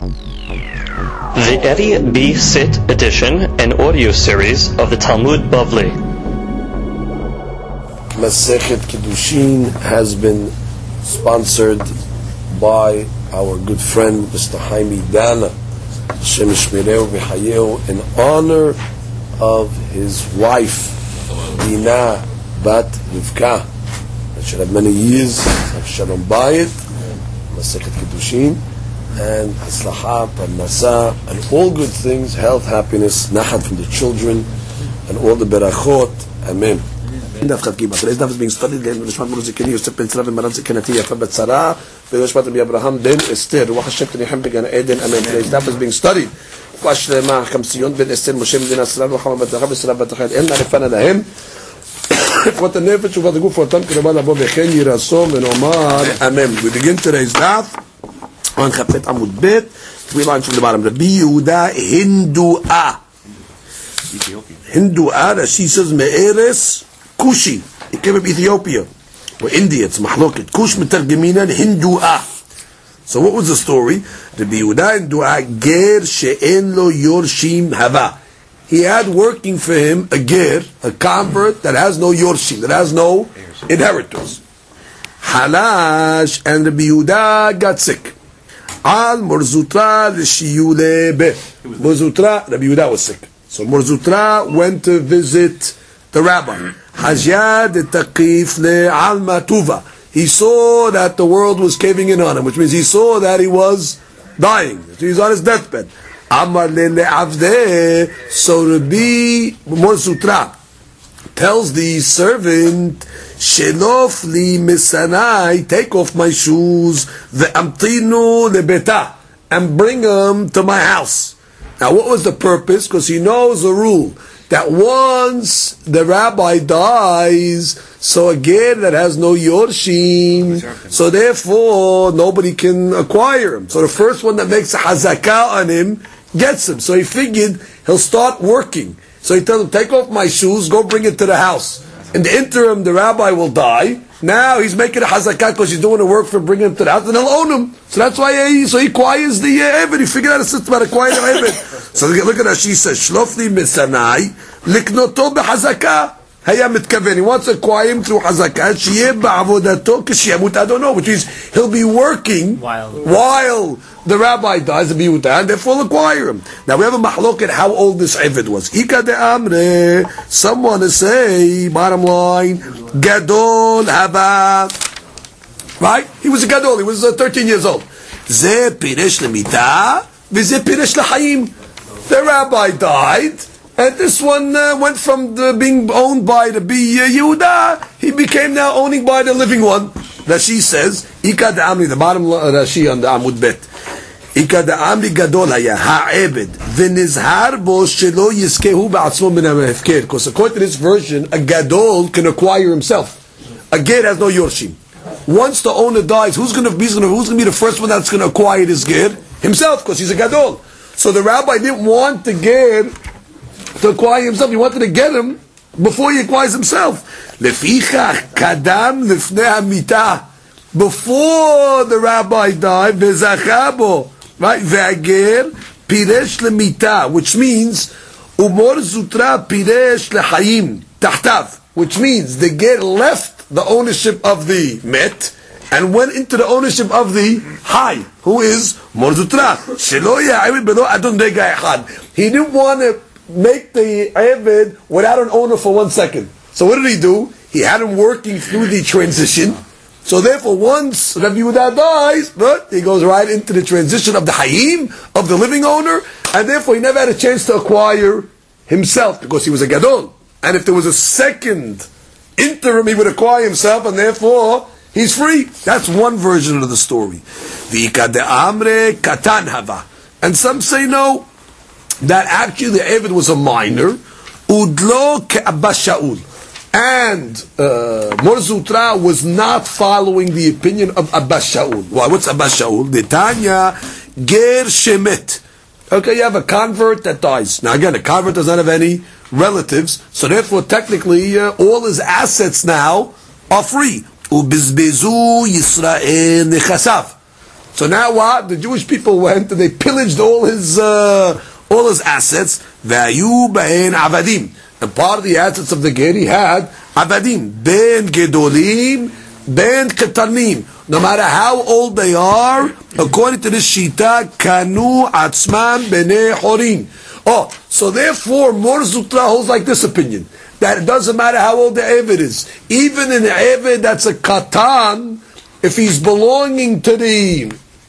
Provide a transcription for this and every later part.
The Eddie B. Sit edition and audio series of the Talmud Bavli. Masechet Kiddushin has been sponsored by our good friend Mr. Haimi Dana, Hashem Yishmereu V'Hayeu, in honor of his wife Dina Bat Rivka, that should have many years of Shalom Bayit, Masechet Kiddushin, and Haslaha, Parnasa, and all good things, health, happiness, Nachat from the children, and all the Berachot. Amen. Today's daf is being studied. L'nishmat Mordechai Zekeni Yosef ben Tzara v'Marav Zekenati Yafa bat Sarah v'Nishmat Rabbi Abraham ben Esther Ruach Hashem Tenihem began Eden. Amen. Today's daf is being studied. Kwash Lema Chamsiyon ben Esther Moshe ben Asrar Ruchama bat Zachav Sarah bat Chayil En Narifana Lahem Fot HaNefesh Uvat HaGuf Otam Kiraba Labo Bechen Yirasom v'Nomar Amen. We begin today's daf on Chafet Amud Bet, 3 lines from the bottom. Rabbi Yehuda Hindua. Hindua, that she says Me'eres Kushi. It came from Ethiopia or India. It's Mahloket. Kush Metargeminan Hindua. So what was the story? Rabbi Yehuda Hindua Ger She'en Lo Yorshim Hava. He had working for him a ger, a convert that has no yorshim, that has no inheritors. Halash, and Rabbi Yehuda got sick. Al Morzutra l'shiyulebe. Morzutra, Rabbi Yehuda was sick. So Morzutra went to visit the rabbi. Hajyad taqif le'al matuva. He saw that the world was caving in on him, which means he saw that he was dying. So he's on his deathbed. Amar le'avdeh. So Rabbi Morzutra tells the servant, Shelof li misanai, take off my shoes, ve'amtinu lebeta, and bring them to my house. Now what was the purpose? Because he knows the rule, that once the rabbi dies, so a ger that has no yorshim, so therefore nobody can acquire him. So the first one that makes a hazakah on him gets him. So he figured he'll start working. So he tells him, take off my shoes, go bring it to the house. In the interim, the rabbi will die. Now he's making a hazakah because he's doing the work for bringing him to the house, and he'll own him. So that's why he acquires the Eved. He figured out a system about acquiring the Eved. So look at how she says, Shlofli misanai, liknoto behazakah. He wants to acquire him through hazakah. Sheyeh ba'avodato k'sheyamut. I don't know, which means he'll be working while the rabbi dies, the biyuta, and therefore will acquire him. Now we have a mahloket how old this Eved was. Ika de amre. Someone to say, bottom line, gadol haba. Right? He was a gadol. He was 13 years old. Ze piresh lemita, v'ze piresh lahayim. The rabbi died. And this one went from being owned by the Yehuda, he became now owning by the living one. Rashi says, Ika da'amri, the bottom Rashi on the Amud Bet. Ika da'amri gadol haya, ha'ebed, v'nizhar bo shelo yiskehu ba'atzmo min ha'mefker. Because according to this version, a gadol can acquire himself. A ger has no yorshim. Once the owner dies, who's going to be the first one that's going to acquire this ger? Himself, because he's a gadol. So the rabbi didn't want the ger to acquire himself. He wanted to get him before he acquires himself. Lefichach kadam lifnei hamita. Before the rabbi died, bezachabo, right? Ve'ager piresh lemita, which means umor zutra piresh lehayim tahtav, which means the ger left the ownership of the met and went into the ownership of the hay, who is mor zutra. Shelo ya'amid belo adon rega echad. He didn't want to make the Eved without an owner for 1 second. So what did he do? He had him working through the transition. So therefore, once Rabbi Yehuda dies, but he goes right into the transition of the Hayim, of the living owner, and therefore he never had a chance to acquire himself because he was a Gadol. And if there was a second interim, he would acquire himself, and therefore he's free. That's one version of the story. V'ika de amre katan hava. And some say no, that actually the Eved was a minor, udlo ke'Abba Shaul, and Morzutra was not following the opinion of Abba Shaul. Why? What's Abba Shaul? The Tanya ger shemet. Okay, you have a convert that dies. Now again, a convert does not have any relatives, so therefore technically all his assets now are free. Ubizbezu Yisrael nechasav. So now what? The Jewish people went and they pillaged all his assets. Vayu ba'en avadim. And part of the assets of the ger, he had avadim. Ben gedolim, ben ketanim. No matter how old they are, according to this shita, kanu atzman bnei horim. Oh, so therefore, Mor Zutra holds like this opinion, that it doesn't matter how old the Eved is. Even an Eved that's a katan, if he's belonging to the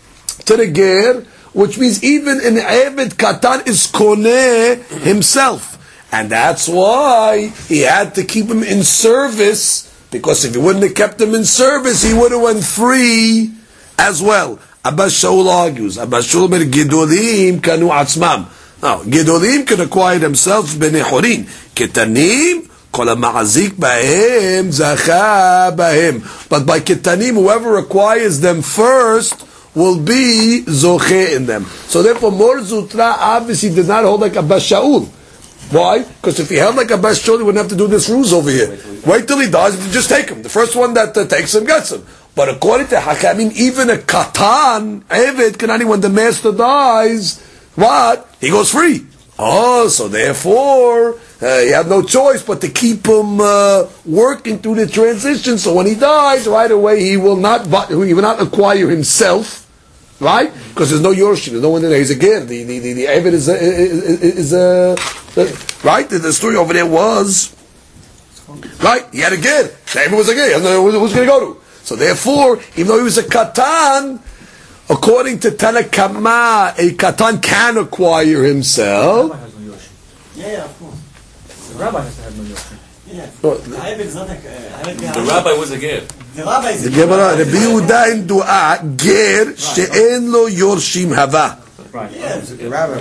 ger, which means even an Eved katan is koneh himself. And that's why he had to keep him in service, because if he wouldn't have kept him in service, he would have went free as well. Abbas Shaul argues, Abbas Shaul mer Gedolim kanu atzmam. Now, Gedolim can acquire themselves b'nei horim. Ketanim, kol ha'ma'azik b'hem, zacha b'hem. But by Ketanim, whoever acquires them first will be zoche in them. So therefore, Mor Zutra obviously did not hold like Abbas Shaul. Why? Because if he held like Abbas Shaul, he wouldn't have to do this ruse over here. Wait till he dies, just take him. The first one that takes him gets him. But according to Hakamim, even a katan, Eved, can when the master dies, what? He goes free. Oh, so therefore, he had no choice but to keep him working through the transition. So when he dies, right away, he will not acquire himself, right? Because there's no Yorshim, there's no one there. He's again, the Eved is right? The story over there was, right? He had a ger. The Eved was a ger. He doesn't know who's going to go to. So therefore, even though he was a katan, according to Tanakama, a katan can acquire himself. The rabbi has no yoshim. Yeah, of course. The rabbi has to have no yoshim. Yeah. The rabbi was a ger. The rabbi is a ger. Rabbi Yehuda in dua ger she'en lo yorshim hava. Right. Yeah, the rabbi.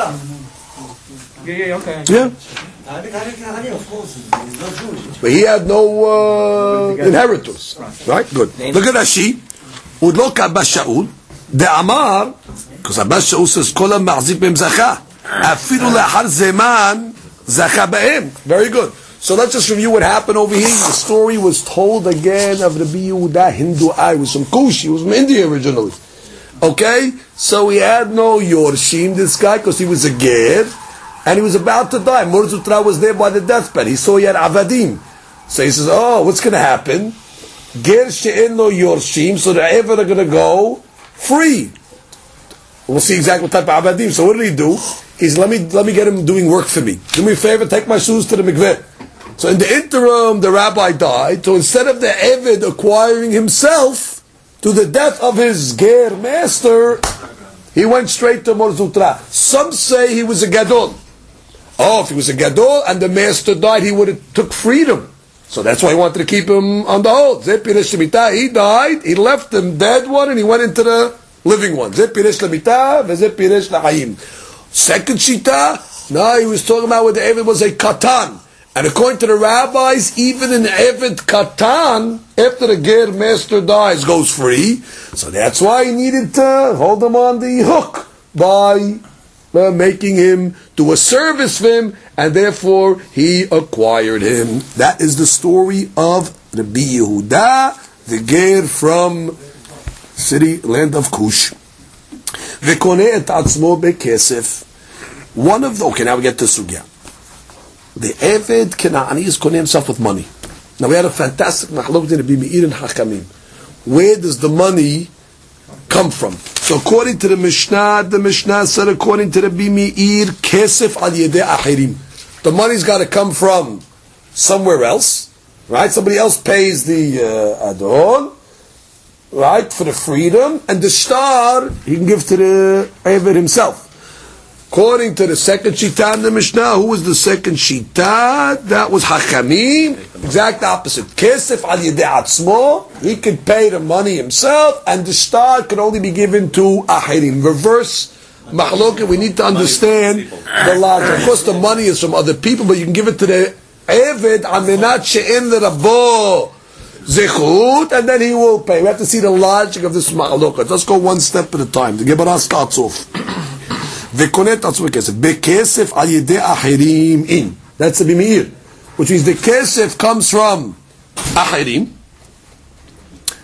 Yeah, okay. Yeah. Of course, he's not Jewish. But he had no inheritors. Right? Good. Look at Rashi. Udlok Abbas Shaul. The Amar, because Abbas Shaul says, Kol ha'machzik b'hem zacha. Afilu le'achar zeman zacha b'hem. Very good. So let's just review what happened over here. The story was told again of Rabbi Yehuda Hinduai. He was from Kush. He was from India originally. Okay? So he had no Yorshim, this guy, because he was a ger. And he was about to die. Mor Zutra was there by the deathbed. He saw he had avadim. So he says, oh, what's going to happen? Ger she'en lo yorshim, so the Eved are going to go free. We'll see exactly what type of avadim. So what did he do? He said, let me get him doing work for me. Do me a favor, take my shoes to the mikveh. So in the interim, the rabbi died. So instead of the Eved acquiring himself to the death of his ger master, he went straight to Mor Zutra. Some say he was a gadol. Oh, if he was a gadol and the master died, he would have took freedom. So that's why he wanted to keep him on the hold. He died, he left the dead one, and he went into the living one. Second shita, no, he was talking about where the Eved was a katan. And according to the rabbis, even an Eved katan, after the ger master dies, goes free. So that's why he needed to hold him on the hook by making him do a service for him, and therefore he acquired him. That is the story of Rabbi Yehuda, the ger from land of Kush. V'koneh et atzmo bekesef. Okay, now we get to sugya. The Eved Kenani is koneh himself with money. Now we had a fantastic machlok in Rabbi Meir and Hakamim. Where does the money come from? So according to the Mishnah said, according to Rabbi Meir, kesef al yedei achirim. The money's got to come from somewhere else, right? Somebody else pays the adon, right, for the freedom, and the star he can give to the Eved himself. According to the second shita in the Mishnah, who was the second shita? That was Hakamim. Exact opposite. Kesef al yedei atzmo. He could pay the money himself, and the star could only be given to achirim. Reverse machloket. We need to understand the logic. Of course, the money is from other people, but you can give it to the Eved al menat she'en l'rabo zechut, and then he will pay. We have to see the logic of this machloket. Let's go one step at a time. The Gemara starts off. V'konet atzmo kesef bekesef al yedei achirim in. That's the Bimir, which means the kesef comes from achirim.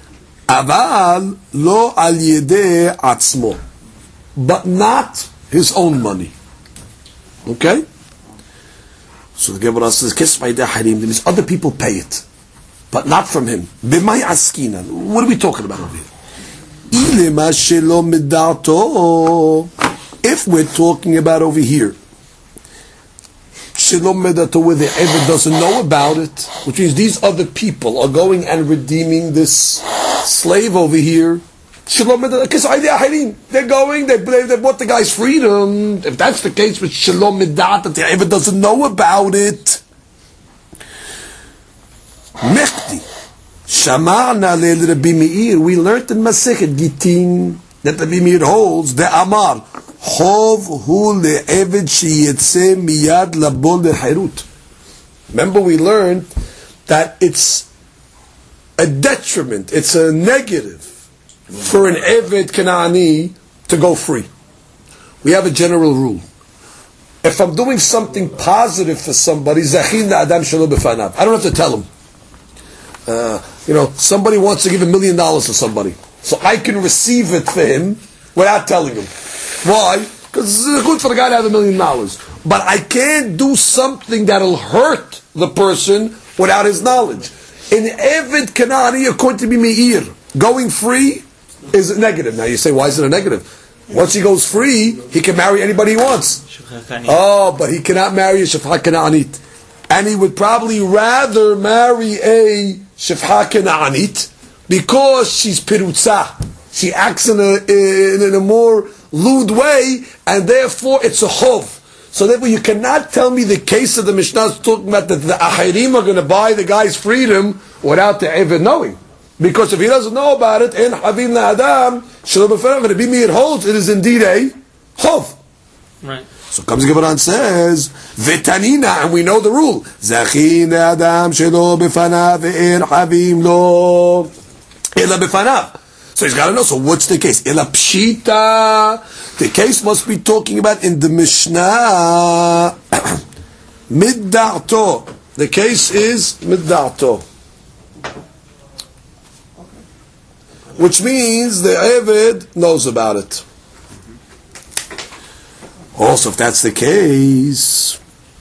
Aval lo al yedei atzmo, but not his own money. Okay? So the Gemara says, Kesef Aydei Harim, that means other people pay it, but not from him. B'may askinan. What are we talking about over here? Ilema shelo midato. If we're talking about over here, shelo midato, where the Eved doesn't know about it, which means these other people are going and redeeming this slave over here. They're going, they bought the guy's freedom. If that's the case with Shalom Midat, that the Eved doesn't know about it. Mechti. Shamarna leil Rabbi Meir. We learned in Masechet Gitin that Rabbi Meir holds the Amar. Chov hu le'eved sheyetze miyad labo le'chirut. Remember we learned that it's a detriment, it's a negative for an Eved Kanani to go free. We have a general rule. If I'm doing something positive for somebody, Zachin la'adam shelo b'fanav. I don't have to tell him. Somebody wants to give $1 million to somebody. So I can receive it for him without telling him. Why? Because it's good for the guy to have $1 million. But I can't do something that'll hurt the person without his knowledge. In Eved Kanani, according to Meir, going free is negative. Now you say, why is it a negative? Once he goes free, he can marry anybody he wants. Oh, but he cannot marry a Shefha Kananit. And he would probably rather marry a Shefha Kananit because she's Pirutza. She acts in a more lewd way, and therefore it's a chov. So therefore you cannot tell me the case of the Mishnah is talking about that the Ahirim are going to buy the guy's freedom without the Eved knowing. Because if he doesn't know about it, in Havim La'adam, Shalom B'fanav, and Rabbi Meir holds, it is indeed a chov. Right. So comes the Gemara and says, V'tanina, and we know the rule. Zachin La'adam Shalom B'fanav, ve'en Havim lo, ela B'fanav. So he's got to know, so what's the case? Ela Pshita. The case must be talking about in the Mishnah. Midda'to. The case is Midda'to. Which means the Eved knows about it. Also, if that's the case,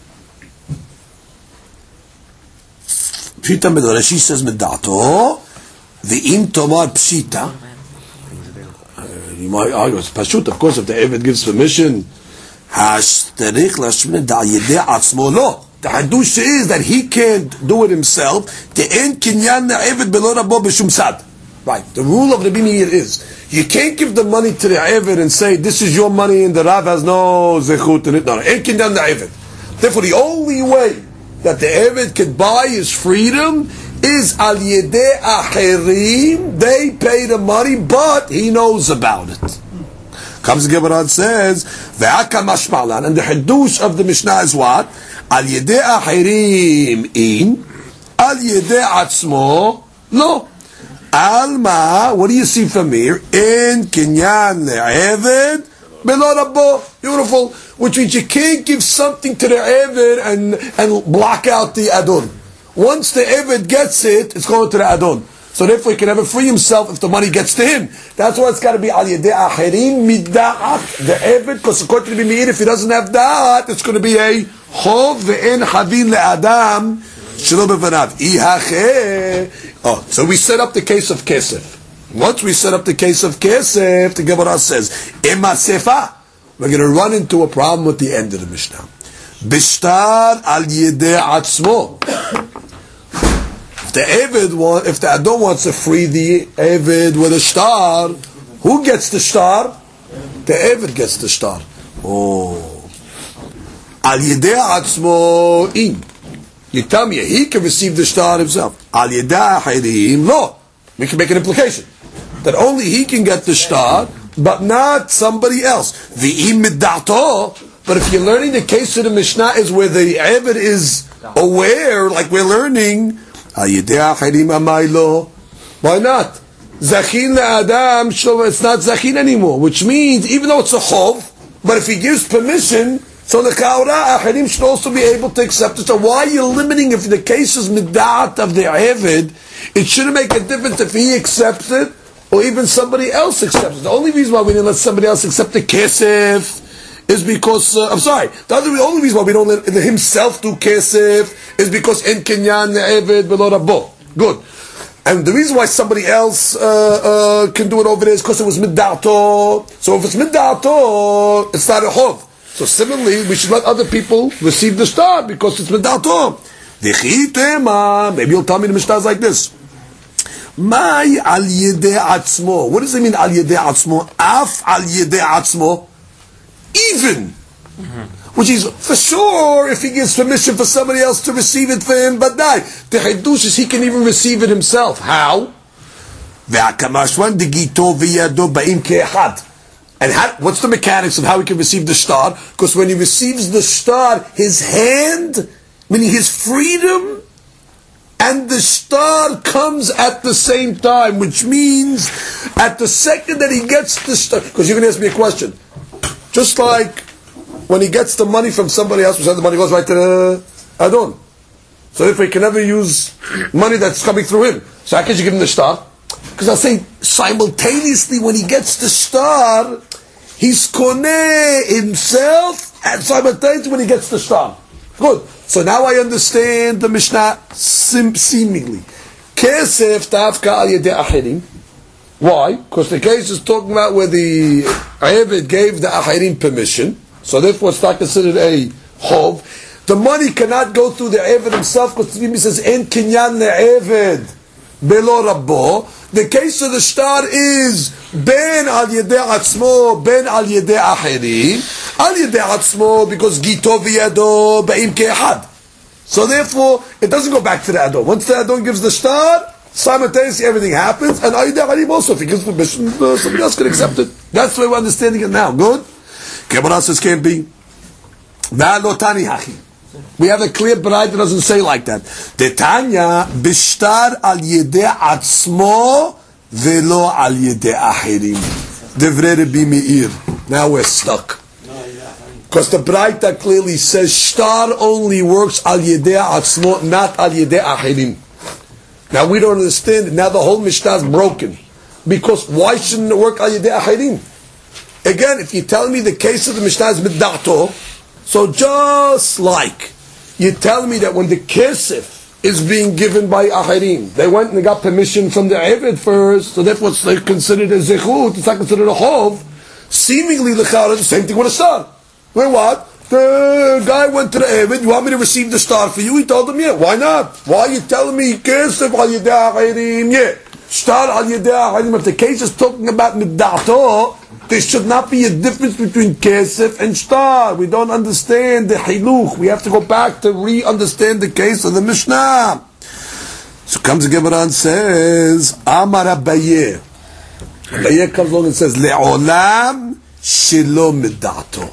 Pshita Midda'to. Rashi says Midda'to. The in tomar pshita. You might argue it's pashut. Of course, if the Eved gives permission, hashterich lashmin da yedei atzmo lo. The hadush is that he can't do it himself. The en kinyan Eved belo rabo b'shum sad. Right. The rule of Rabbi Meir is you can't give the money to the Eved and say this is your money and the Rav has no zechut in it. No, en kinyan the Eved. Therefore, the only way that the Eved can buy his freedom is al yedei achirim. They pay the money, but he knows about it. Comes the Gemara and says, ve'aka mashmalan, and the hadush of the Mishnah is what? Al yedei achirim in, al yedei atzmo no. Alma, what do you see from here? In kinyan le'eved belo rabbo. Beautiful. Which means you can't give something to the Eved and block out the Adon. Once the Eved gets it, it's going to the Adon. So therefore he can never free himself if the money gets to him. That's why it's got to be al yedei achirim midda'at. The Eved, because according to the Meir, if he doesn't have da'at, it's going to be a chov ve'en havin le'adam shelo b'fanav. Oh, so we set up the case of Kesef. Once we set up the case of Kesef, the Gemara says, Ema sefa. We're going to run into a problem with the end of the Mishnah. Bishtar al yedei atzmo. If the Adon wants to free the Eved with a star, who gets the star? The Eved gets the star. Oh. Al yedei atzmo in. You tell me, he can receive the star himself. Al yedei achirim lo. We can make an implication that only he can get the star, but not somebody else. V'im midda'to. But if you're learning the case of the Mishnah is where the Eved is aware, like we're learning, why not? Zachin le'adam, it's not zachin anymore, which means, even though it's a chov, but if he gives permission, so the ka'ora, achirim should also be able to accept it. So why are you limiting if the case is middat of the Eved, It shouldn't make a difference if he accepts it or even somebody else accepts it. The only reason why we didn't let somebody else accept the kesef is because, the only reason why we don't let himself do kesef is because in Kinyan Eved Velo Rabbo. Good. And the reason why somebody else can do it over there is because it was middato. So if it's middato, it's not a chov. So similarly, we should let other people receive the star because it's middato. Maybe you'll tell me the Mishnah is like this. Mai al yedei atzmo. What does it mean al yedei atzmo? Af al yedei atzmo. Even. Which is, for sure, if he gives permission for somebody else to receive it for him, but die. The Hidush is he can even receive it himself. How? And what's the mechanics of how he can receive the star? Because when he receives the star, his hand, meaning his freedom, and the star comes at the same time, which means at the second that he gets the star, because you're going to ask me a question. Just like when he gets the money from somebody else, the money goes right to the Adon. So if he can never use money that's coming through him, so how can you give him the star? Because I say simultaneously when he gets the star, he's koneh himself, and simultaneously when he gets the star. Good. So now I understand the Mishnah seemingly. Kesef tafka al yedei achirim. Why? Because the case is talking about where the Eved gave the achirim permission. So therefore it's not considered a chov. The money cannot go through the Eved himself because the Rebbe says, En kinyan le'eved belo rabbo. The case of the star is ben al yedei atzmo, ben al yedei achirim. Al yedei atzmo because gito v'yado ba'im ke'ehad. So therefore, it doesn't go back to the Adon. Once the Adon gives the star, simultaneously everything happens, and al yedei achirim also, if he gives permission, somebody else can accept it. That's the way we're understanding it now. Good? Gemara says can't be. Va'alotani hachi. We have a clear bride that doesn't say like that. Detanya bishtar al yedei atzmo velo al yedei achirim. Devrei Rabbi Meir. Now we're stuck. Because the Braita clearly says shtar only works al yedei atzmo, not al yedei achirim. Now we don't understand it. Now the whole Mishnah is broken. Because why shouldn't it work al yedei achirim? Again, if you tell me the case of the Mishnah is middato, so just like you tell me that when the kesef is being given by achirim, they went and they got permission from the Eved first, so therefore it's considered a zechut, it's not considered a chov. Seemingly the chara is the same thing with a star. Where what? The guy went to the Eved, you want me to receive the star for you? He told him, yeah. Why not? Why are you telling me kesef al yedei achirim? Yeah. Star al yedei achirim. If the case is talking about middato, there should not be a difference between kesef and star. We don't understand the hiluch. We have to go back to re-understand the case of the Mishnah. So comes the Gemara and says, Amar Abaye. Abaye comes along and says, Le'olam shelo middato.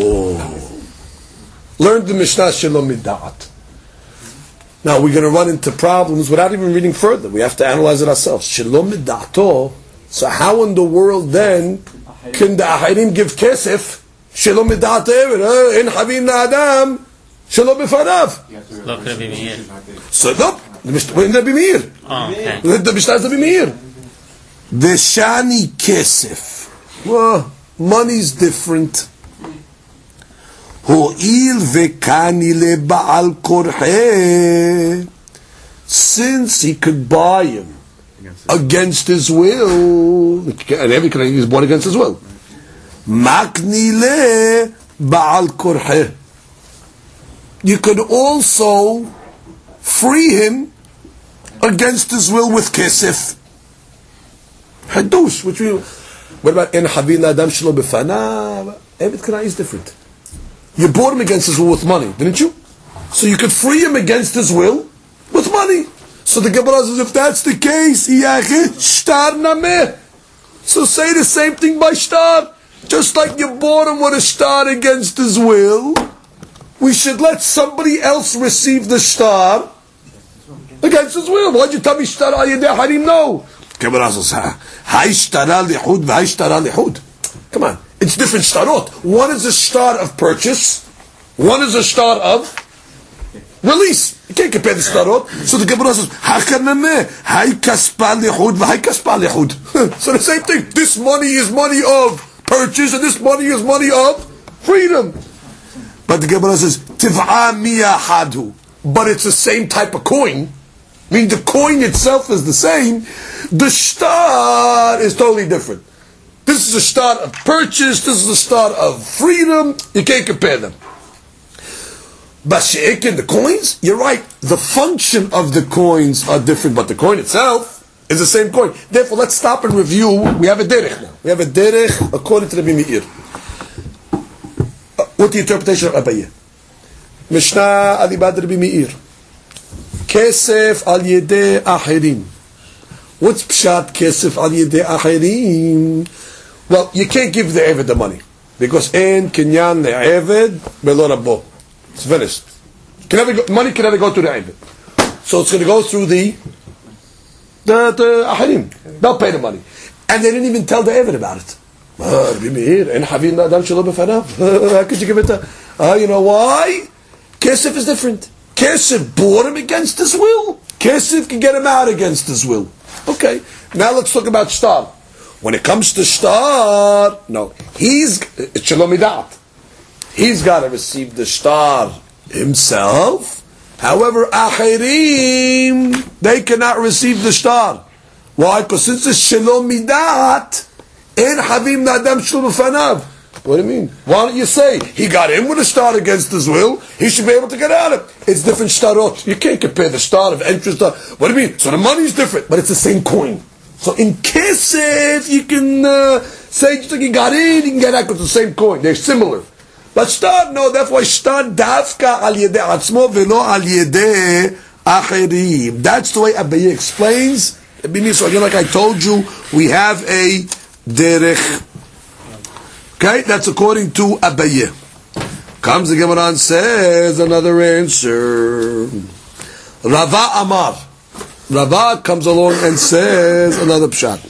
Learn the Mishnah shelo middat. Now we're going to run into problems without even reading further. We have to analyze it ourselves. Shelo middato. So how in the world then can the achirim give kesef shelo middat Eved? In havin la'adam shelo b'fanav. So no, the Mishnah in Rabbi Meir. The Mishnah is Rabbi Meir. V'shani kesef. Well, money's different. Ho'il v'kani le'ba'al korheh. Since he could buy him against his will, and every Canadian is born against his will. Makni le ba'al korheh. You could also free him against his will with kesef. Hadush, which we. What about in havin adam shelo b'fanav? Every Canadian is different. You bought him against his will with money, didn't you? So you could free him against his will with money. So the Gemara says, if that's the case, shtar nameh. So say the same thing by shtar. Just like you bought him with a shtar against his will, we should let somebody else receive the shtar against his will. Why'd you tell me shtar al yedei achirim? No. Gemara says, hay shtara lihud v'hay shtara lihud. Come on. It's different shtarot. One is a shtar of purchase. One is a shtar of release. You can't compare the starot. So the Gemara says, Hai kaspa lihud v'hai kaspa lihud. So the same thing. This money is money of purchase, and this money is money of freedom. But the Gemara says, Tiv'a miyahadu. But it's the same type of coin. I mean, the coin itself is the same. The star is totally different. This is a start of purchase. This is a start of freedom. You can't compare them. But she'ekin, the coins, you're right. The function of the coins are different, but the coin itself is the same coin. Therefore, let's stop and review. We have a derech now. We have a derech according to Rabbi Meir. What's the interpretation of Abaye? Mishnah Alibad Rabbi Meir. Kesef al yedei achirim. What's pshat kesef al yedei achirim? Well, you can't give the Eved the money. Because en kinyan le'eved belo rabbo. It's finished. Money can never go to the Eved. So it's going to go through the achirim. They'll pay the money. And they didn't even tell the Eved about it. How could you give it to... you know why? Kesef is different. Kesef bought him against his will. Kesef can get him out against his will. Okay, now let's talk about shtar. When it comes to shtar, no, it's shalom midat. He's got to receive the shtar himself. However, achirim, they cannot receive the shtar. Why? Because since it's shalom midat, en havim nadam shul b'fanav. What do you mean? Why don't you say he got in with a shtar against his will? He should be able to get out of it. It's different shtarot. You can't compare the shtar of interest. What do you mean? So the money is different, but it's the same coin. So in kesef, you can say just like he got in, he can get out with the same coin. They're similar. But shtar, no. That's why shtar dafka al yedei atzmo velo al yedei achirim. That's the way Abaye explains. So again, like I told you, we have a derech. Okay, that's according to Abaye. Comes the Gemara and says another answer. Rava Amar. Rava comes along and says another pshat.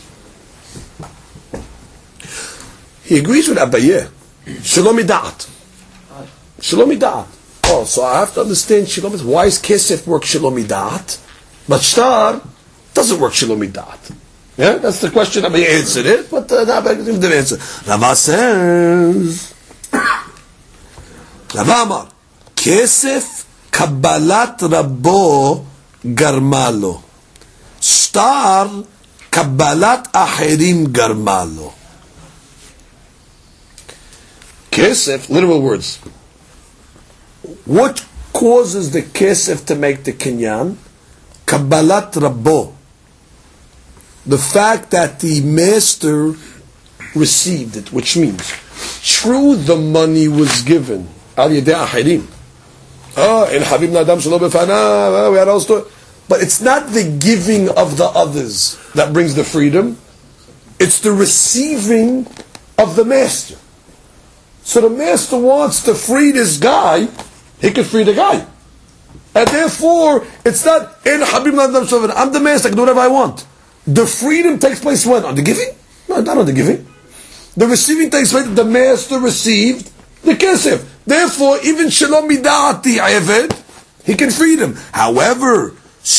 He agrees with Abaye. Shalom midat. Shalom midat. Oh, so I have to understand shalom midat. Why is kesef work shalom midat, but shtar doesn't work shalom midat? Yeah, that's the question. I answered it, but didn't answer. Rava says, Rava Amar, kesef kabbalat rabbo garmalo, shtar kabbalat achirim garmalo. Kesef, literal words. What causes the kesef to make the kinyan? Kabbalat rabbo. The fact that the master received it, which means, true, the money was given. Al yedei achirim. In Habib Nadam Shalom Befana, we had also. But it's not the giving of the others that brings the freedom. It's the receiving of the master. So the master wants to free this guy, he can free the guy. And therefore, it's not in Habib Nadam Shalom. I'm the master, I can do whatever I want. The freedom takes place when? On the giving? No, not on the giving. The receiving takes place, the master received the kesef. Therefore, even shalom midati eved, he can free them. However,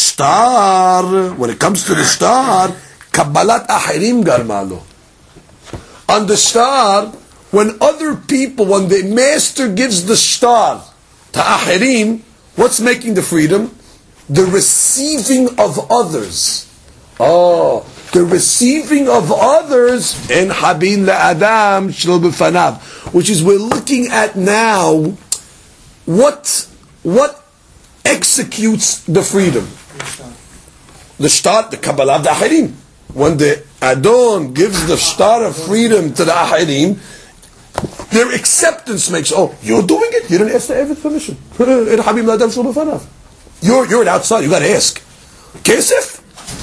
shtar, when it comes to the shtar, kabbalat achirim garmalo. On the shtar, when other people, when the master gives the shtar to achirim, what's making the freedom? The receiving of others. Oh, the receiving of others in Habin la'adam shlo b'fanav, which is we're looking at now. What executes the freedom? The shtar, the Kabbalah of the Ahirim. When the Adon gives the shtar of freedom to the Ahirim, their acceptance makes, oh, you're doing it. You didn't ask the Eved permission. In Habin la'adam shlo b'fanav. You're an outsider. You got to ask. Kesef.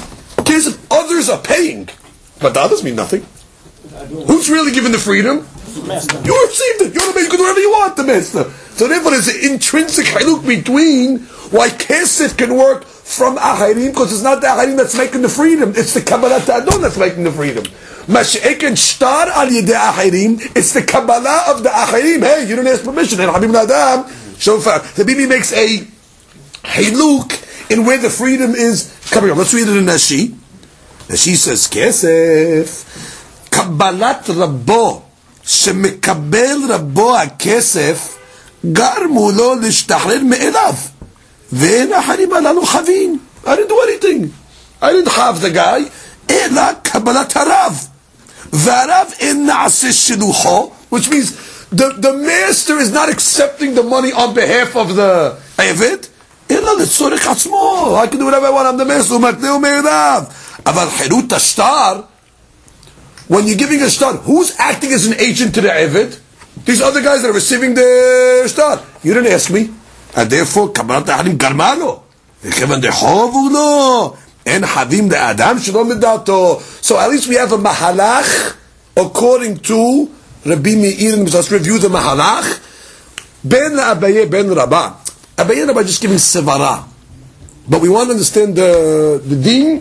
Others are paying, but the others mean nothing. Who's really given the freedom? You received it. You can do whatever you want, the master. So therefore, there's an intrinsic haluk between why kesef can work from ahirim, because it's not the ahirim that's making the freedom; it's the kabbalah ta'adon that's making the freedom. Mash'eken shtar al yedei ahirim, it's the kabbalah of the ahirim. Hey, you didn't ask permission. And Habib Nadam, so far, the Bibi makes a Hiluk in where the freedom is. Come here, let's read it in Nashi. Nashi says, Kesef, Kabbalat Rabbo, Shemekabel Rabbo HaKesef, Garmu lo l'shtahrer me'elav. Ve'ena harim alalu chavin. I didn't do anything. I didn't have the guy. Ela Kabbalat Harav. V'arav en na'aseh shilucho, which means the master is not accepting the money on behalf of the Eved. Ela l'tzorech atzmo. I can do whatever I want. I'm the master. U'matneu me'elav. Aval Hirut HaShtar, when you're giving a shtar, who's acting as an agent to the Eved? These other guys that are receiving the shtar. You didn't ask me. And therefore, Kabbalat Harim Garmalo. V'chevan dechovu lo. En havim the Adam shalom medato. So at least we have a mahalach according to Rabbi Meir. Let's review the mahalach. Ben Abaye ben Rabba. Abaye and Rabba just giving sevara. But we want to understand the din.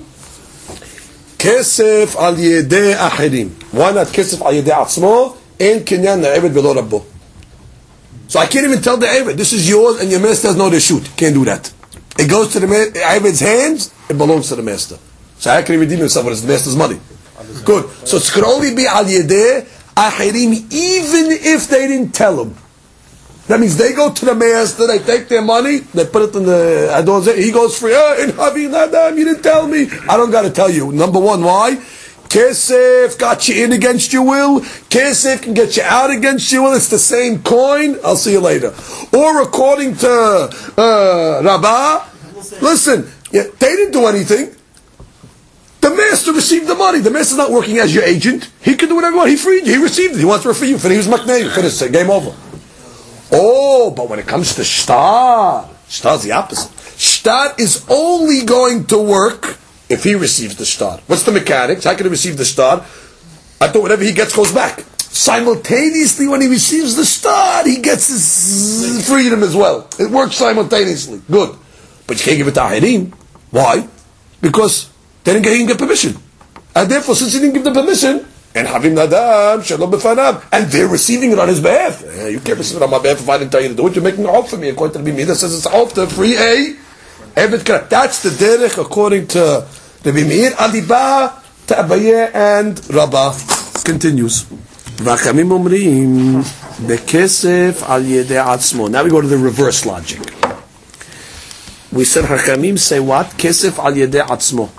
Kesef al yedei achirim. Why not kesef al yedei atzmo? En kinyan na'eved v'lo rabbo. So I can't even tell the Eved, this is yours and your master has no reshut. Can't do that. It goes to the Eved's hands, it belongs to the master. So I can redeem himself when it's the master's money. Good. So it could only be al yedei achirim even if they didn't tell him. That means they go to the master, they take their money, they put it in the Adon's, he goes free. In Havin Adam, you didn't tell me. I don't got to tell you. Number one, why? Kesef got you in against your will. Kesef can get you out against your will. It's the same coin. I'll see you later. Or according to Rabbah, listen, they didn't do anything. The master received the money. The master's not working as your agent. He can do whatever he wants. He freed you. He received it. He wants to free you. He was maknei. Finish it. Game over. Oh, but when it comes to shtar, shtar's the opposite. Shtar is only going to work if he receives the shtar. What's the mechanics? How can he receive the shtar? I thought whatever he gets goes back. Simultaneously, when he receives the shtar, he gets his freedom as well. It works simultaneously. Good. But you can't give it to Ahirim. Why? Because they didn't get permission. And therefore, since he didn't give the permission, and Havim Nadam, Shalom B'fanav, and they're receiving it on his behalf. You can't receive it on my behalf if I didn't tell you to do it. You're making a hope for me. According to the Bimida says it's a hope to free a Eved. That's the derech according to the Bimir, Aliba, to Abaye and Rabbah. Continues. V'achamim omrim, bekesef al yedei atzmo. Now we go to the reverse logic. We said Hachamim say what? Kesef al yedei atzmo.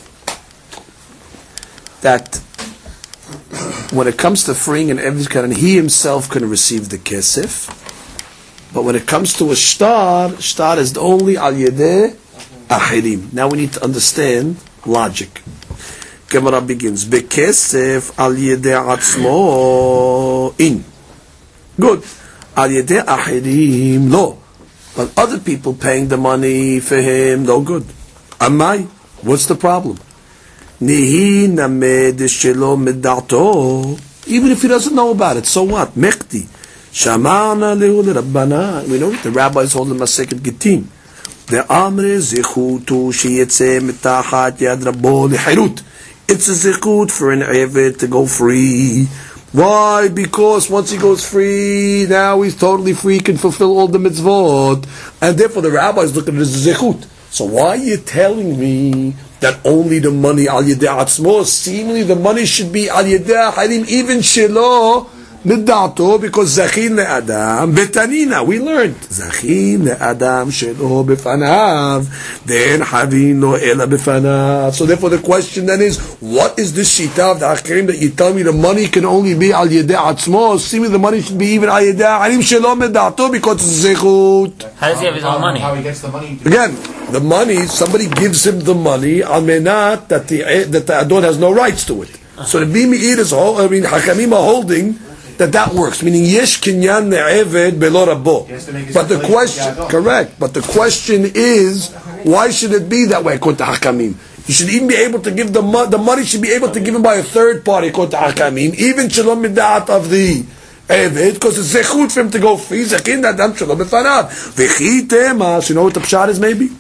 That when it comes to freeing an Eved Karan, he himself can receive the kesef. But when it comes to a shtar is only al yedei ahirim. Now we need to understand logic. Gemara begins, bekesef al yedei atzmo in. Good. Al yedei ahirim, no. But other people paying the money for him, no good. Amai, what's the problem? Nihi named shelo medato. Even if he doesn't know about it, so what? Mekti. Shamana lehu l'rabbana. We know that the rabbis hold him a second gittin. The amre zichutu sheyetze mitachat yad rabbo lehirut. It's a zichut for an Eved to go free. Why? Because once he goes free, now he's totally free, can fulfill all the mitzvot. And therefore the rabbis look at it as a zichut. So why are you telling me that only the money al yedei atzmo? Seemingly the money should be al yedei harim, even shelo midato, because zachin le'adam betanina. We learned zachin le'adam shelo befanav, then havin lo ela befanav. So therefore the question then is, what is the shita of the Hakarim that you tell me the money can only be al yedei atzmo? Seemingly the money should be even al yedei harim shelo midato, because it's zechut. How does he have his own money? How he gets the money? Again, the money, somebody gives him the money al menat that the Adon has no rights to it. So the Bimir is, Hakamim are holding that works, meaning yesh kinyan ne'eved belo rabbo. But the question, correct, but the question is, why should it be that way according to Hakamim? You should even be able to give the money should be able to give him by a third party according to Hakamim, even shalom midat of the Eved, because it's zechut for him to go free. Zachin adam shalom b'fanav. V'chi tema. So you know what the pshat is maybe?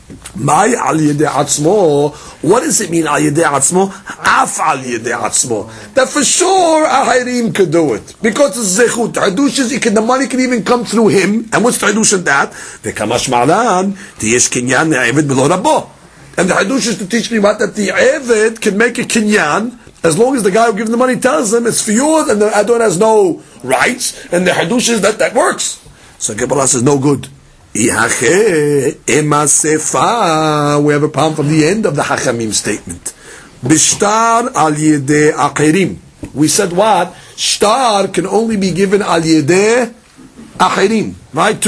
My al yedei atzmo. What does it mean al yedei atzmo? Af al yedei atzmo. That for sure a hayrim could do it because it's zechut. Hadush is the money can even come through him. And what's the hadush in that? The kamash ma'lan tiyesh kinyan ne'evet below rabbo. And the hadush is to teach me what that the evet can make a kinyan as long as the guy who gives the money tells him it's for you and the adon has no rights. And the hadush is that works. So Gemara says no good. We have a problem from the end of the Hachamim statement. Bishtar al yedei achirim. We said what? Shtar can only be given al yedei achirim, right?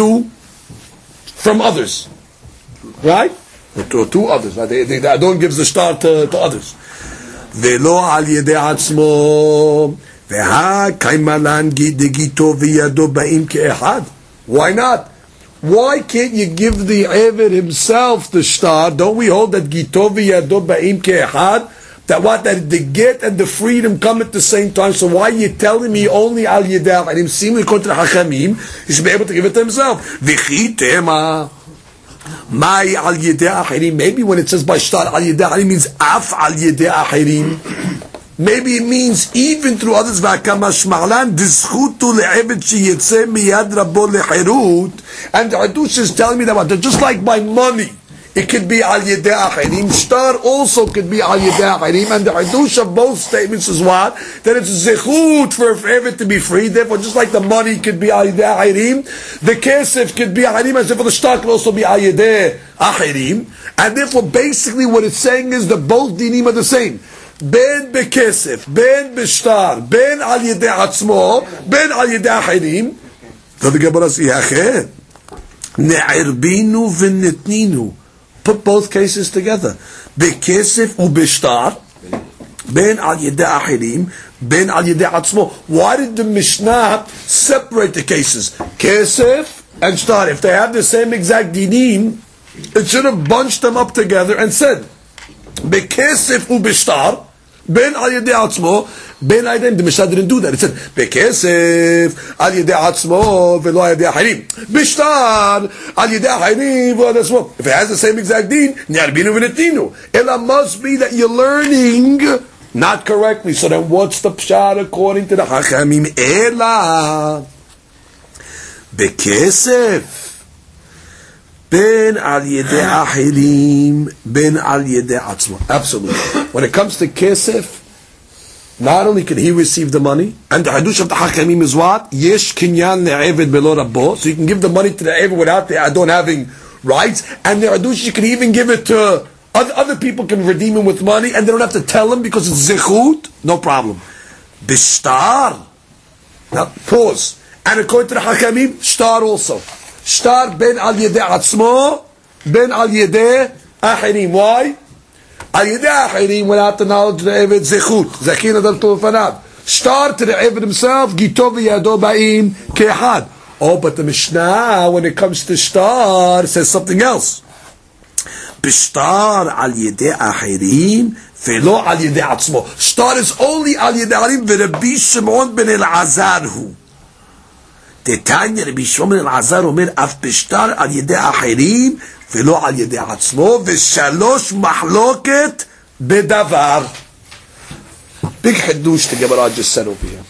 From others, right? To others. Right? The Adon gives the shtar to others. Velo al yedei atzmo. Veha kaimalan gidegito v'yado ba'im ke'ehad. Why not? Why can't you give the Eved himself the shtar? Don't we hold that Gitovi Yadod Ba'im Ke'ehad? That the get and the freedom come at the same time. So why are you telling me only Al Yedei Achirim? Seemingly according to the Hachamim, he should be able to give it to himself. V'chitema Mai Al Yedei Achirim. Maybe when it says by shtar Al Yedei Achirim means Af Al Yedei Achirim. Maybe it means even through others. V'akamash ma'lan dischutu le'eved sheyetze miyad rabbo lehirut. And the Hadush is telling me that just like my money, it could be al yedei achirim. Shtar also could be al yedei achirim. And the Hadush of both statements is what? That it's zechut for eved to be free. Therefore, just like the money could be al yedei achirim, the kesef could be achirim, and therefore the shtar could also be al yedei achirim. And therefore, basically, what it's saying is that both dinim are the same. Ben bekesef, ben bishtar, ben al yedei atzmo, ben al yedei achirim. So the Gemara says, "Yachet ne'irbinu v'nitninu." Put both cases together. Bekesef ubishtar, ben al yedei achirim, ben al yedei atzmo. Why did the Mishnah separate the cases? Kesef and shtar. If they have the same exact dinim, it should have bunched them up together and said, bekesef ubishtar. Ben al yedei atzmo, ben al yedei. The Mishnah didn't do that. It said bekesef al yedei atzmo velo al yedei achirim. Bishtar al yedei achirim velo al yedei atzmo. If it has the same exact din, ni'arbinu v'netinu. It must be that you're learning not correctly. So then, what's the pshat according to the Hachamim? Ela bekesef. Ben al yedei achirim, ben al yedei atzmo. Absolutely. When it comes to kesef, not only can he receive the money, and the hadush of the Hachamim is what? Yesh kinyan le'eved below rabbo. So you can give the money to the eved without the adon having rights. And the hadush, you can even give it to other people can redeem him with money, and they don't have to tell him because it's zechut. No problem. Bishtar. Now pause. And according to the Hachamim, shtar also. Shtar ben al yedei atzmo, ben al yedei achirim. Why? Al yedei achirim without the knowledge of the Eved zechut. Zakin adal tufanav. Shtar to the Eved himself, gitov yado ba'im ke'ehad. Oh, but the Mishnah, when it comes to shtar, says something else. Bishtar al yedei achirim, velo al yedei atzmo. Shtar is only al yedei achirim, v'Rabbi Shimon ben Elazar hu. Tetanya Rabbi Shimon ben Elazar omer af bishtar al yedei achirim velo al yedei atzmo v'shalosh mahloket bedavar. Big hadush the Gemara just said over here.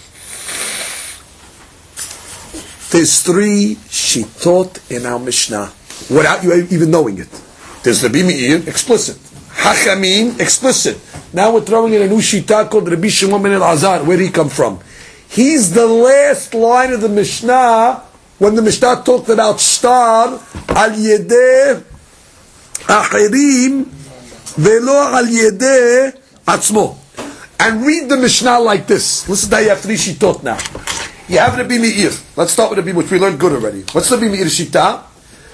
There's 3 shitot in our Mishnah without you even knowing it. There's Rabbi Meir, explicit. Hachamim, explicit. Now we're throwing in a new shita called Rabbi Shimon ben Elazar. Where did he come from? He's the last line of the Mishnah when the Mishnah talked about shtar al yedei achirim velo al yedei atzmo. And read the Mishnah like this. Listen, now you have 3 shitot now. You have Rabbi Meir. Let's start with Rabbi Meir, which we learned good already. What's Rabbi Meir shita?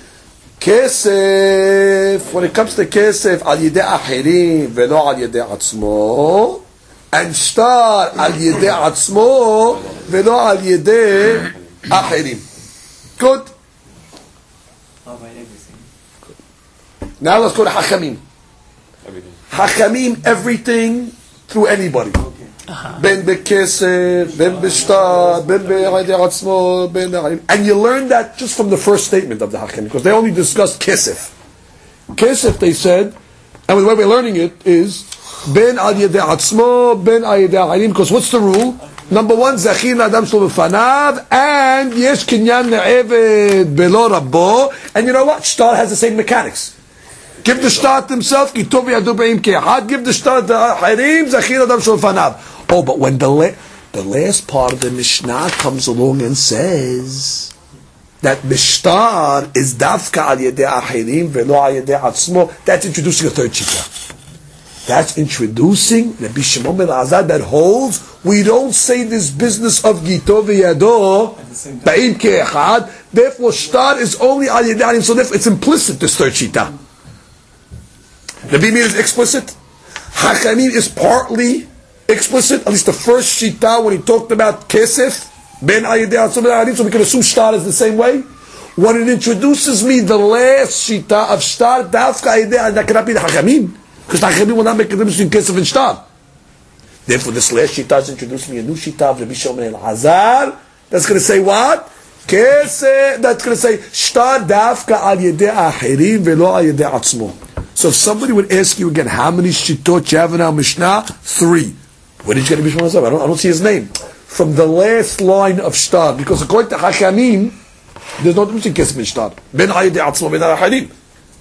Kesef. When it comes to kesef, al yedei achirim velo al yedei atzmo. And shtar al yedei atzmo velo al yedei achirim. Good. Now let's go to Hachamim. Hachamim, everything through anybody. Ben bekesef, ben b'shtar, ben b'yedei atzmo, ben achirim. And you learn that just from the first statement of the Hachamim, because they only discussed kesef. Kesef, they said, and the way we're learning it is ben al yedei atzmo, ben al yedei achirim. Because what's the rule? Number one, zachin adam shlo b'fanav, and yesh kinyan ne'eved belo rabbo. And you know what? Shtar has the same mechanics. Give the shtar himself, kitov yadu be'im ke'ahad. Give the shtar to achirim, zachin adam shlo b'fanav. Oh, but when the last part of the Mishnah comes along and says that Mishtar is dafka al yedei achirim velo al yedei atzmo, that's introducing a third shita. That's introducing Rabbi Shimon ben Azad that holds we don't say this business of Gito v'yado ba'im ke'echad. Therefore, shtar is only al yedei achirim. So therefore, it's implicit. This third shita. Rabbi Meir is explicit. Hachamim is partly explicit. At least the first shita when he talked about kesef ben al yedei atzmo ben achirim. So we can assume shtar is the same way. When it introduces me the last shita of shtar dafka al yedei achirim, that cannot be the Hachamim. Because the Hachamim will not make a difference between kesef and shtar. Therefore, this last shita is introducing me a new shita of Rabbi Shimon ben Elazar. That's going to say what? Kesef. That's going to say shtar dafka al yedei achirim velo al yedei atzmo. So if somebody would ask you again, how many shitot you have in our Mishnah? 3. Where did you get Rabbi Shimon ben Elazar? I don't see his name. From the last line of shtar, because according to Hachamim, there's no difference in kesef and shtar. Ben al yedei atzmo ben al achirim.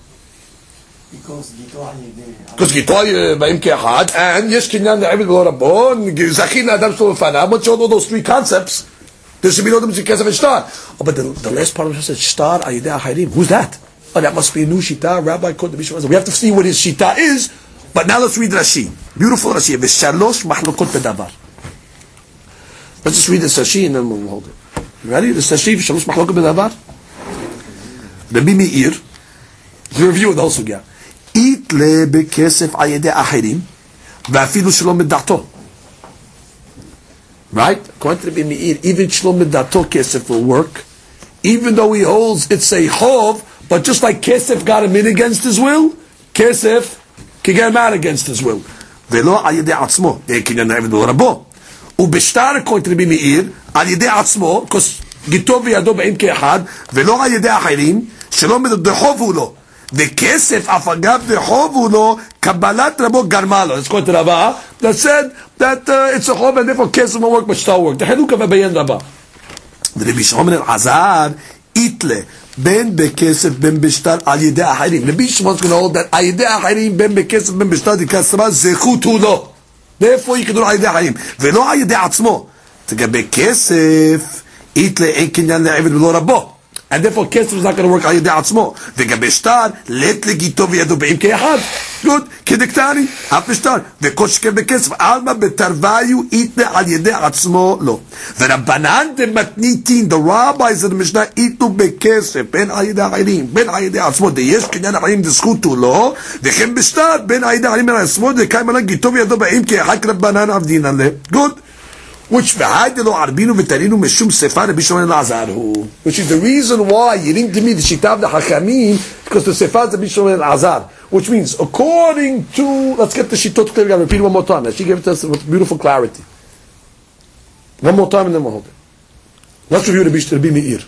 Because Gito ba'im ke'achad, and yesh kinyan ne'eved b'lo rabbo, zachin adam shlo b'fanav. Once you know those 3 concepts, there should be no difference in kesef and shtar. Oh, but the last part of it says shtar al yedei achirim. Who's that? Oh, that must be a new shita. Rabbi called the Bishop. We have to see what his shita is. But now let's read Rashi. Beautiful Rashi. V'shalosh machlokot bedavar. Let's just read the Rashi and then we'll hold it. You ready? The Rashi v'shalosh machlokot bedavar. Rabbi Meir. The review of the whole sugya. Itle bekesef al yedei achirim v'afilu shelo middato. Right? According to Rabbi Meir, even shelo middato kesef will work, even though he holds it's a chov. But just like kesef got him in against his will, kesef can get him out against his will. Velo al yedei atzmo, kinyan ne'eved b'lo rabbo. Ubeshtar, according to Rabbi Meir, al yedei atzmo, because gito v'yado ba'im ke'echad, velo al yedei achirim, shelo middato lo. וכסף אף אגב דחוב לו קבלת רבו גרמה לו. It's going to Rabbah that said that it's a חוב and therefore kesef will work but shtar work. תחילוק ובעין רבה. ורבי שמעון בן אלעזר איתלה בין בכסף בין בשטר על ידי אחרים. רבי שמעון is going to hold that על ידי אחרים בין בכסף בין בשטר דקסמה זכות הוא לו. therefore you can do על ידי אחרים ולא על ידי עצמו. לגבי כסף איתלה אין קניין לעבד ולא רבו. And therefore, kesef is not going to work al yedei atzmo. Ve'gabe shtar let legito v'yado be'im ke'echad. Good. Kedektani. Af b'shtar. Ve'kol sheker bekesef. Alma betarvayu itne al yedei atzmo lo. Ve'rabbanan dematnitin. The rabbis of the Mishnah itnu bekesef. Ben al yedei achirim. Ben al yedei atzmo. Deyesh kinyan achirim deschutu lo. Ve'chem b'shtar. Ben al yedei achirim ben atzmo. De'kai malan gito v'yado be'im ke'echad. Rabbanan avdinan le. Good. Which is the reason why you didn't give me the shita of the Hachamim, because the Sefar of Rabbi Shimon ben Elazar, which means according to, let's get the shitot clear again, repeat one more time. She gave it to us with beautiful clarity. One more time and then we'll hold it. Let's review Rabbi Meir.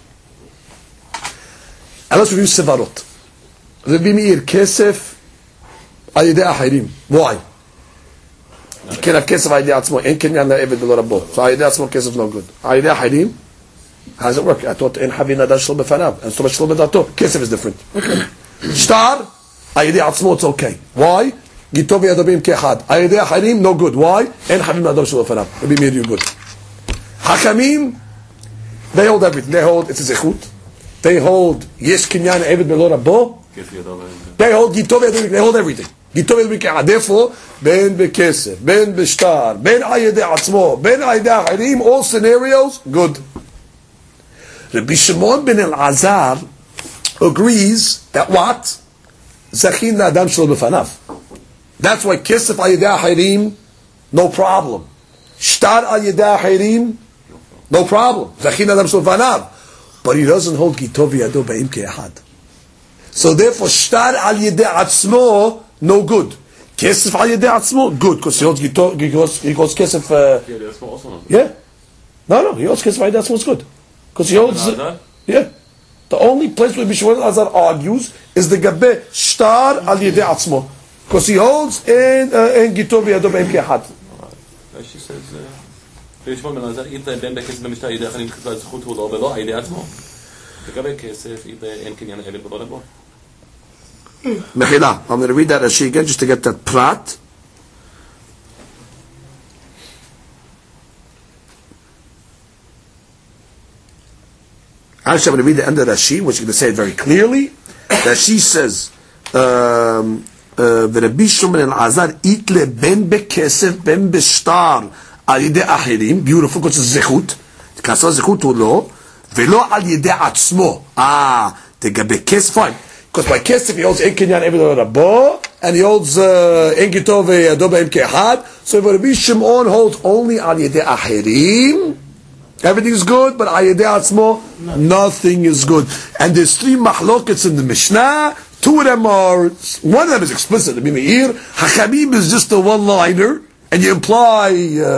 And let's review Sevarot. Rabbi Meir, Kesef, al yedei achirim. Why? You can have kesef al yedei atzmo. En kinyan la'eved b'lo rabbo. So al yedei atzmo kesef no good. Al yedei achirim, how does it work? I thought en havin adash shlo b'fanav. And so much shlo b'dato. Kesef is different. Shtar, al yedei atzmo it's okay. Why? Gito v'yado be'im ke'echad. Al yedei achirim no good. Why? En havin adash shlo b'fanav. Rabbi Meir, you good. Hachamim, they hold everything. They hold it's a zechut. They hold yesh kinyan la'eved b'lo rabbo. They hold gito v'yado. They hold everything. Therefore, ben bekesef, ben b'shtar, ben al yedei atzmo, ben al yedei achirim, all scenarios, good. Rabbi Shimon ben Elazar agrees that what? Zachin la'adam shelo b'fanav. That's why kesef al yedei achirim, no problem. Shtar al yedei achirim, no problem. Zachin la'adam shelo b'fanav. But he doesn't hold gito v'yado ba'im ke'echad. So therefore, shtar al yedei atzmo, no good. Kesef al yedei atzmo, good, because he holds kesef. Yeah. No, he holds kesef al yedei atzmo is good, because he holds. Yeah. The only place where Bishimon ben Elazar argues is the Gabe Shtar al Yedei Atzmo. Because he holds in Gito v'yado b'em ke'achad. She says, Bishimon ben Elazar, if the ben bekesef b'mishtar yedei acharim k'tzad zechut hu lo v'lo yedei atzmo. לגבי כסף, אין קניין עבד ולא לבוא. Mechila. I'm going to read that Rashi again just to get that prat. Actually, I'm going to read the end of Rashi, which is going to say it very clearly. Rashi says, ורבי שמעון בן אלעזר איתלה בין בכסף בין בשטר על ידי אחרים, beautiful, because it's זכות, כסף זכות הוא לא, ולא על ידי עצמו. תגבי כסף, fine. Because by כסף he holds אין קניין עבד ולא רבו, and he holds אין גיטו וידו בהם כאחד, so if רבי שמעון holds only על ידי אחרים, everything is good, but על ידי עצמו, nothing is good. And there's 3 mahlokets in the Mishnah. 2 of them are, one of them is explicit. I mean, Hachamim is just a one-liner, and you imply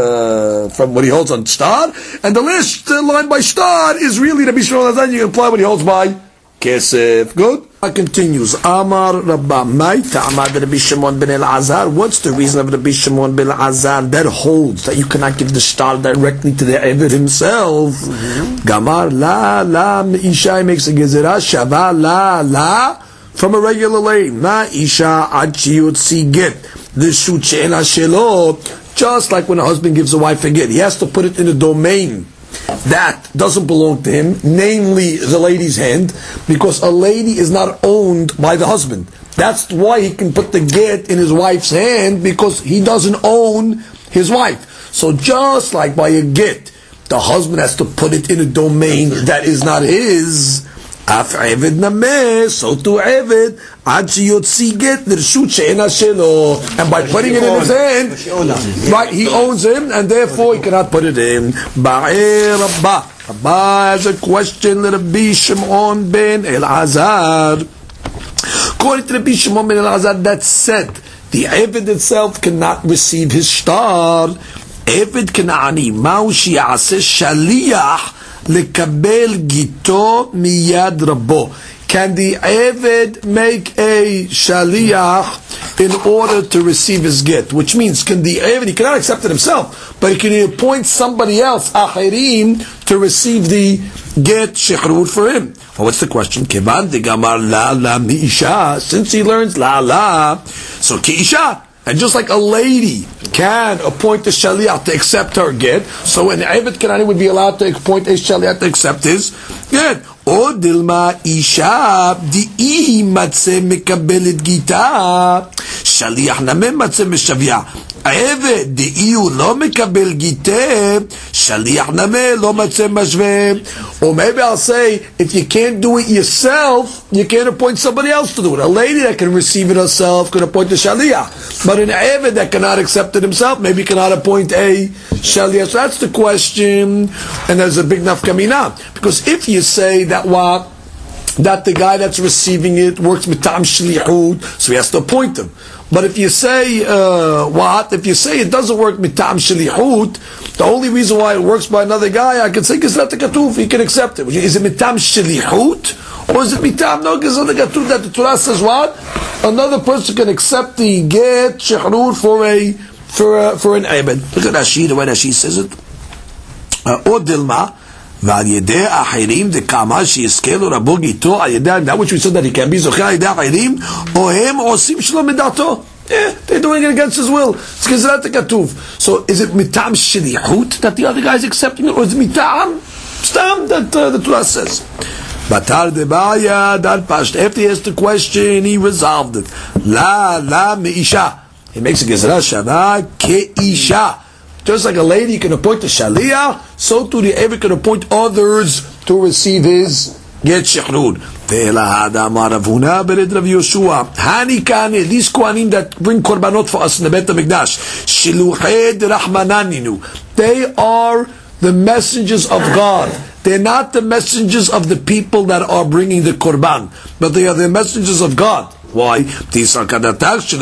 from what he holds on Shtar, and the last line by Shtar is really Rabbi Shimon ben Elazar, you imply what he holds by Kesef. Good? It continues. Amar Rabba Mai Ta'amad Rabbi Shimon ben Elazar. What's the reason of Rabbi Shimon ben Elazar that holds that you cannot give the Shtar directly to the Eved himself? Gamar la Me'isha makes a gezerah shava la from a regular lane. Ma isha ad sheyotzi get the shut she'ena shelo. Just like when a husband gives a wife a get, he has to put it in a domain that doesn't belong to him, namely the lady's hand, because a lady is not owned by the husband. That's why he can put the get in his wife's hand, because he doesn't own his wife. So just like by a get, the husband has to put it in a domain that is not his. Af Eved nameh, so to Eved, ad sheyotzi get l'rshut she'ena shelo, and by putting it in his hand, right, he owns him, and therefore he cannot put it in. Ba'er Rabba has a question. Rabbi Shimon ben Elazar, according to Rabbi Shimon ben Elazar, that said the Eved itself cannot receive his shtar. Eved Kanani, ma'u she'aseh shaliach lekabel gito miyad rabo. Can the Eved make a shaliach in order to receive his get? Which means, can the Eved, he cannot accept it himself, but he can appoint somebody else, achirim, to receive the get shechrut for him. Well, what's the question? Kevan de gamar la mi isha. Since he learns la, so ki isha. And just like a lady can appoint a shaliach to accept her get, so an Eved Kanani would be allowed to appoint a shaliach to accept his get. O dilma isha di'i matze mekabelet gita shaliach namem matze meshavia. Eved di'i lo mekabel gite shaliach namem lo matze mashve. Or maybe I'll say, if you can't do it yourself, you can't appoint somebody else to do it. A lady that can receive it herself can appoint a shaliach, but an Eved that cannot accept it himself maybe cannot appoint a shaliach. So that's the question, and there's a big nafkamina, because if you say that the guy that's receiving it works mitam shlichut, so he has to appoint him. But if you say if you say it doesn't work mitam shlichut, the only reason why it works by another guy, I can say gizrat katuf, he can accept it. Is it mitam shlichut, or is it mitam no gizrat katuf that the Torah says what? Another person can accept the get shechrut for an Eved. Look at Rashi, the way Rashi says it. Or dilma. That which we said that he can be zocheh achirim, ohem osim shelo midato. They're doing it against his will. It's gizrat katuv. So is it mitam shlichut that the other guy is accepting it, or is it mitam stam that the Torah says? Batar debaya that pasht. After he asked the question, he resolved it. La meisha. He makes a gizrat shava keisha. Just like a lady can appoint a shaliach, so too the Eved can appoint others to receive his get shechrut. Ve'elahada maravuna bered Rav Yoshua. Hanikane, these kohanim that bring korbanot for us in the Beit HaMikdash, shiluched rahmananinu. They are the messengers of God. They're not the messengers of the people that are bringing the korban, but they are the messengers of God. Why? Because if you're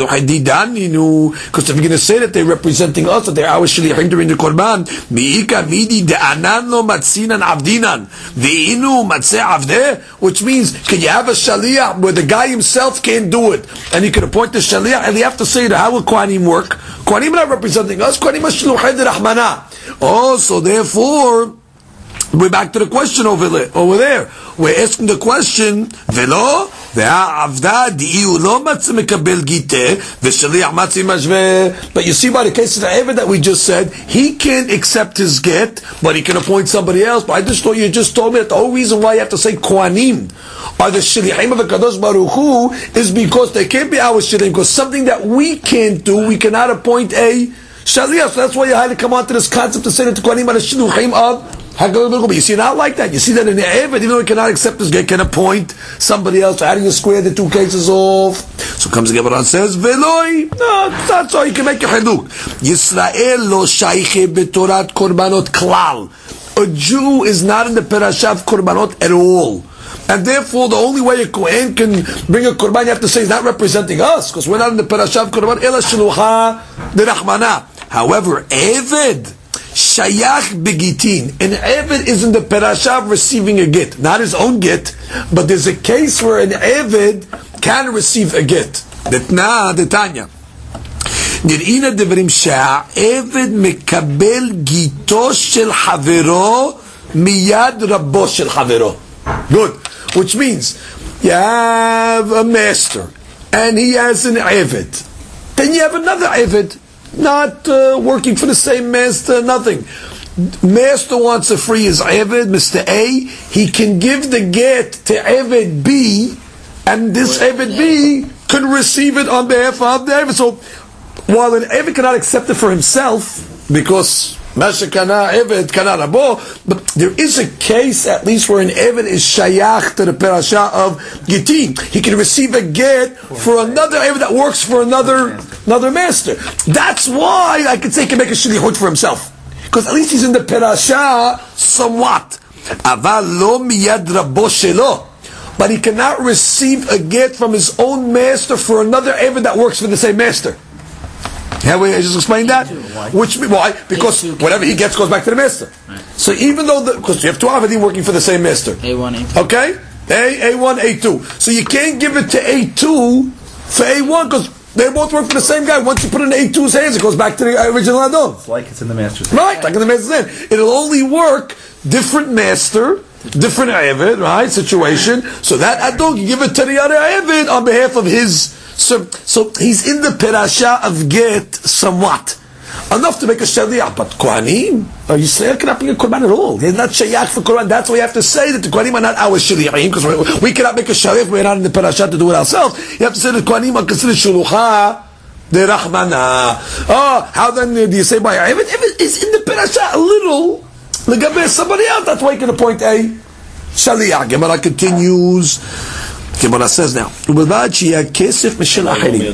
going to say that they're representing us, that they're our shliachim during the korban, which means, can you have a shaliach where the guy himself can't do it, and you can appoint the shaliach, and you have to say that how will Kohanim work? Kohanim are not representing us. Kohanim are shluchei derachmana. Oh, so therefore, we're back to the question over there. We're asking the question, Velo, but you see by the case of the Eved that we just said, he can't accept his get, but he can appoint somebody else. But I just thought you just told me that the whole reason why you have to say Kohanim are the Shliachim of the Kadosh Baruch Hu is because they can't be our Shliachim, because something that we can't do, we cannot appoint a Shaliach. So that's why you had to come on to this concept to say that the Kohanim are the Shliachim of HaKadosh. But you see, not like that. You see that in the Eved, even though he cannot accept this guy, can appoint somebody else. So how do you square the two cases off? So comes the Gemara and says, Veloi. No, it's not so. You can make a cheduk. Yisrael lo shayche betorat korbanot klal. A Jew is not in the parasha of korbanot at all. And therefore, the only way a Kohen can bring a korban, you have to say, is not representing us, because we're not in the parasha of korban, ela shlucha derachmana. However, Eved, shayach begitin. An Eved is in the parasha of receiving a get. Not his own get, but there's a case where an Eved can receive a get. Detna, detanya. נראים הדברים שהעבד מקבל גיתו של חברו מיד רבו של חברו. Good. Which means, you have a master, and he has an Eved. Then you have another Eved, not working for the same master, nothing. Master wants to free his Eved, Mr. A, he can give the get to Eved B, and this Eved B could receive it on behalf of the Eved. So, while an Eved cannot accept it for himself, because Mashakana Eved kana rabo, but there is a case at least where an Eved is shayach to the parasha of Gitin. He can receive a get for another Eved that works for another master. That's why I could say he can make a shlichut for himself, because at least he's in the parasha somewhat. Aval lo miyad rabo shelo. But he cannot receive a get from his own master for another Eved that works for the same master. Have we just explained that? Why? Because whatever he gets goes back to the master. Right. So even though, because you have two Avadim working for the same master. A1, A2. Okay? A1, A2. So you can't give it to A2 for A1 because they both work for the same guy. Once you put it in A2's hands, it goes back to the original Adon. It's like it's in the master's hand. Right, like in the master's hand. It'll only work different master, different Eved, right? Situation. So that Adon can give it to the other Eved on behalf of his. So he's in the parasha of get somewhat. Enough to make a shaliach, but Kohanim, Yisrael cannot bring a korban at all. They're not shayach for korban. That's why we have to say that the Kohanim are not our shaliachim, because we cannot make a shaliach, we're not in the parasha to do it ourselves. You have to say that Kohanim are considered shulucha derachmana. Oh, how then do you say by Eved? Eved is in the parasha a little, legabe somebody else, that's why you can appoint a shaliach. Gemara continues. Gemara says now, ובלבד שיהיה כסף משל אחרים.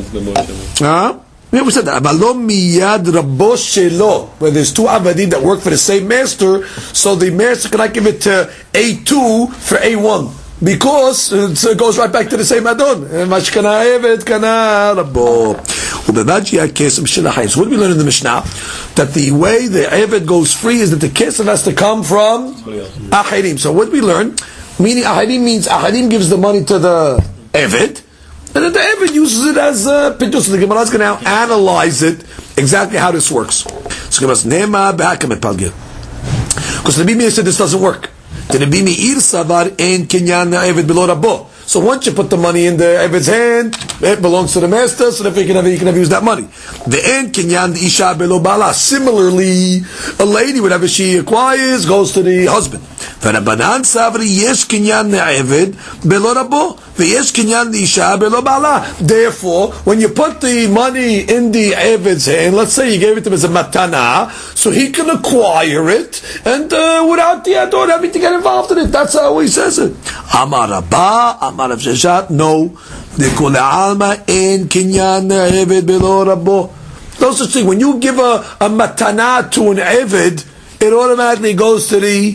We said that. אבל לא מיד רבו שלו. Where there's two avadim that work for the same master, so the master cannot give it to A2 for A1. Because it goes right back to the same Adon. מה שקנה עבד, קנה רבו. ובלבד שיהיה כסף משל אחרים. So what do we learn in the Mishnah? That the way the Eved goes free is that the kesef has to come from Achirim. So what do we learn? Meaning Ahadim means Ahadim gives the money to the Eved, and then the Eved uses it as Pidus. So the Gemara is going to now analyze it, exactly how this works. So Gemara says, Nema b'hakamet palgir. Because the Rabbi Meir said this doesn't work. The Rabbi Meir savar en kinyan Eved below Rabbo. So once you put the money in the Eved's hand, it belongs to the master, so therefore you can never use that money. The en kinyan the isha below bala. Similarly, a lady, whatever she acquires, goes to the husband. V'Rabbanan savri yesh kinyan Eved below Rabbo, v'yesh kinyan the isha below bala. Therefore, when you put the money in the Eved's hand, let's say you gave it to him as a matana, so he can acquire it, and without the adon having to get involved in it. That's how he says it. Amar Rabba, Amar Rav Sheshet, no. Dekol alma en kinyan Eved below Rabbo. No such thing. When you give a matana to an Eved, it automatically goes to the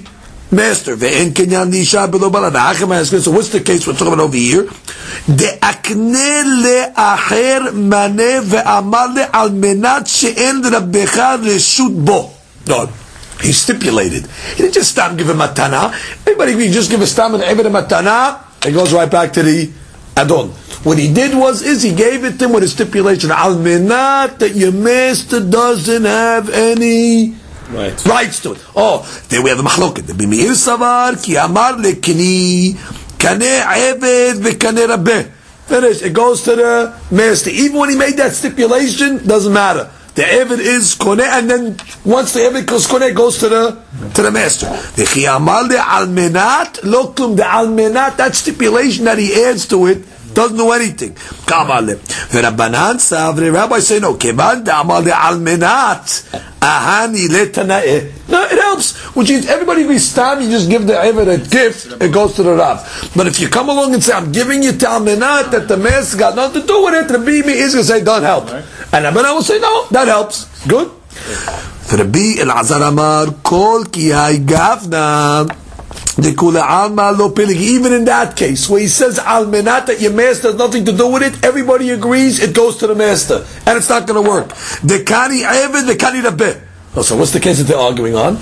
master. Ve'en kenyan l'isha below bala. So what's the case we're talking about over here? De'akne le'acher maneh ve'amar le'al menat she'en rabbecha reshut bo. No. He stipulated. He didn't just stop giving matana. Everybody, you just give a stam and eved a matana, it goes right back to the adon. What he did is he gave it to him with a stipulation, al menat, that your master doesn't have any rights to it. Oh, there we have a mahloket. The b'meir savar ki amar lekni kaneh eved v'kaneh rabbeh. Finish. It goes to the master. Even when he made that stipulation, doesn't matter. The Eved is koneh, and then once the Eved goes koneh, goes to the master. The chiyamal de almenat loklum de almenat. That stipulation that he adds to it doesn't do anything. Kamal ve'Rabbanan sav. The rabbis say no. Kevan de amal de almenat ahani letanae. No, it helps. Which means everybody agrees. Time you just give the Eved a gift, it goes to the Rav. But if you come along and say, I'm giving you to almenat that the master got nothing to do with it, the Bimi is going to say, don't help. And Rabbanan will say, no, that helps. Good. Rabbi Elazar Amar, Kol ki hay gavna, de kula alma lo pilig. Even in that case, where he says almenat that your master has nothing to do with it, everybody agrees it goes to the master, and it's not going to work. Dekani eved, dekani rabbeh. Oh, so what's the case that they're arguing on?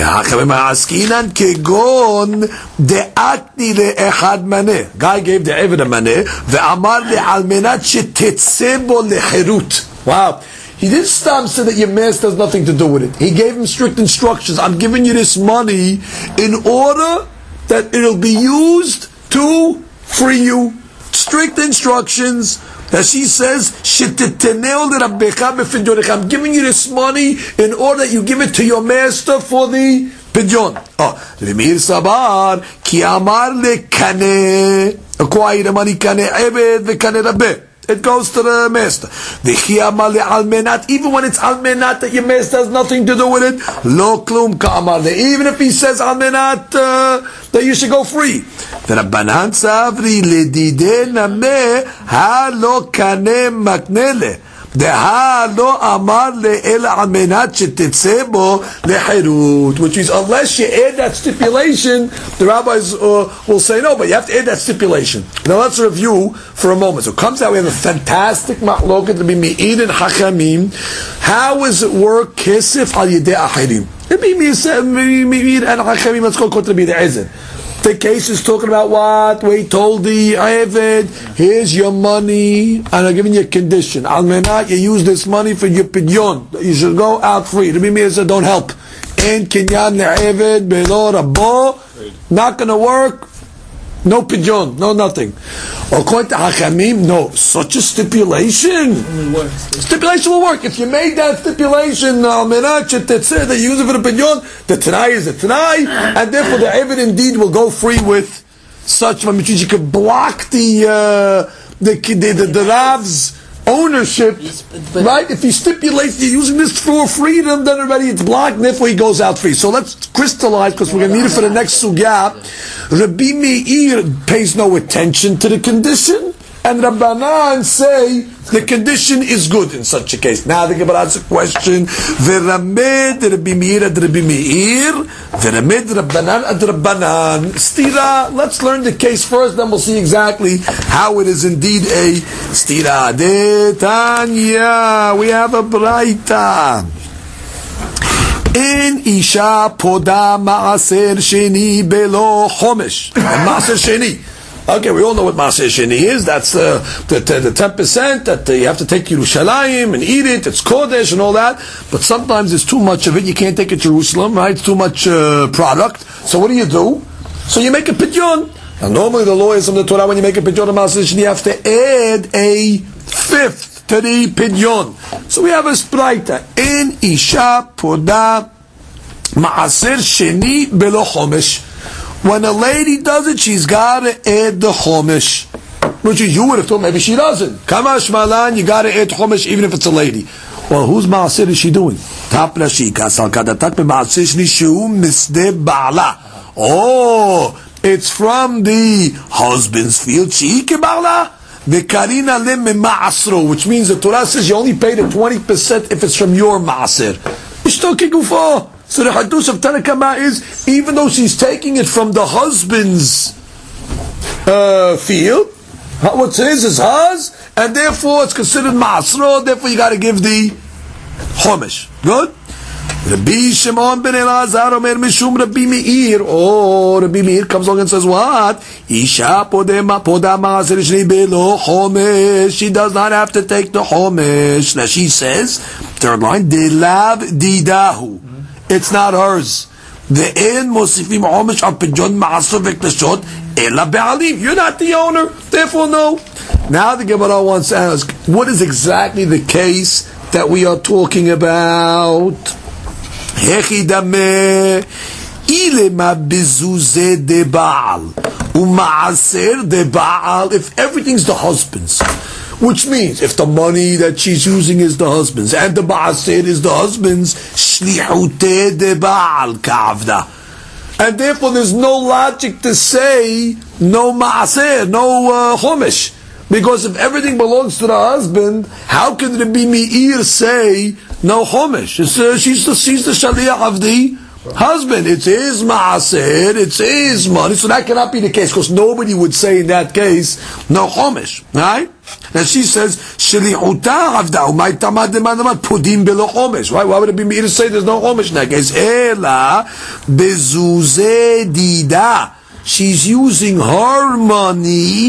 Guy gave the Eved a maneh. Wow. He didn't stop say that your master has nothing to do with it. He gave him strict instructions. I'm giving you this money in order that it'll be used to free you. Strict instructions. That she says, I'm giving you this money in order that you give it to your master for the pidyon. Oh, Rimir Sabar, ki amar le kane, acquire the money kane eved ve kane rabbeh. It goes to the master. Even when it's almenat that your master has nothing to do with it, lo klum ka'amar. Even if he says almenat that you should go free. Rabbanan savri ledide name ha lo kane maknele. Deha lo amar le'el almenat shetetze bo leherut. Which is, unless you add that stipulation, the rabbis will say no, but you have to add that stipulation. Now let's review for a moment. So it comes out, we have a fantastic machloket to be me'id and hachamim. How does it work? Kesef al yedei achirim. It be me'id and hachamim. Let's go to be the ezen. The case is talking about what? We told the Eved, here's your money, and I'm giving you a condition. Almenat, you use this money for your pidyon. You should go out free. The Bimi said, don't help. En kinyan le'eved be'lo rabbo. Not going to work. No pidyon, no nothing. According to Hachamim, no. Such a stipulation. Stipulation will work. If you made that stipulation, that you use it for the pidyon, the Tanai is the Tanai, and therefore the Eved indeed will go free with such money. Which means you could block the Rav's ownership, right? If he stipulates you're using this for freedom, then already it's blocked, and therefore he goes out free. So let's crystallize, because we're going to need it for the next sugya. Rabbi Meir pays no attention to the condition, and Rabbanan say the condition is good in such a case. Now the Gemara asks a question: V'ramed Rabbi Meir ad Rabbi Meir, v'ramed Rabbanan ad Rabbanan. Stira. Let's learn the case first, then we'll see exactly how it is indeed a stira. De Tanya, we have a braita. In isha poda maaser sheni belo chomesh. Maaser sheni. Okay, we all know what maaser sheni is. That's the 10% that you have to take Yerushalayim and eat it. It's kodesh and all that. But sometimes there's too much of it. You can't take it to Jerusalem, right? It's too much product. So what do? So you make a pidyon. Now normally the law is from the Torah, when you make a pidyon of maaser sheni, you have to add a fifth to the pidyon. So we have a spraita. In isha poda maaser sheni belo chomesh. When a lady does it, she's got to add the chomesh. Which is, you would have thought maybe she doesn't. Kamash malan, you got to add chomesh even if it's a lady. Well, whose maaser is she doing? Tap nashika sal kadatak be maaser sheni shu misde ba'ala. Oh, it's from the husband's field. She ke ba'ala. Which means the Torah says you only pay the 20% if it's from your maaser. So the Hadush of Tanakama is, even though she's taking it from the husband's field, what's his is hers, and therefore it's considered Ma'asro, therefore you got to give the Chumash. Good? Rabbi Shimon ben Elazar Omer Mishum Rabbi Meir. Oh, Rabbi Meir comes along and says, what? Isha poda ma'aser shni belo Chumash. She does not have to take the Chumash. Now she says, third line, Delav didahu. It's not hers. Ve'en mosifim Chumash al pidyon ma'asor v'klashot ela be'alim. You're not the owner, therefore no. Now the Gemara wants to ask, what is exactly the case that we are talking about? Hechidame ilema bezuze de baal umaaser de baal. If everything's the husband's, which means if the money that she's using is the husband's and the maaser is the husband's, shlichute de baal kavda, and therefore there's no logic to say no maaser, no chumash. Because if everything belongs to the husband, how can Rabbi Meir say no chumash? She's the shaliach of the husband. It's his maaser, it's his money, so that cannot be the case, because nobody would say in that case no chumash, right? And she says shalichuta avda umay tamad demad pudim belo chumash. Right? Why would Rabbi Meir say there's no chumash in that case? Ela bezuze dida. She's using her money,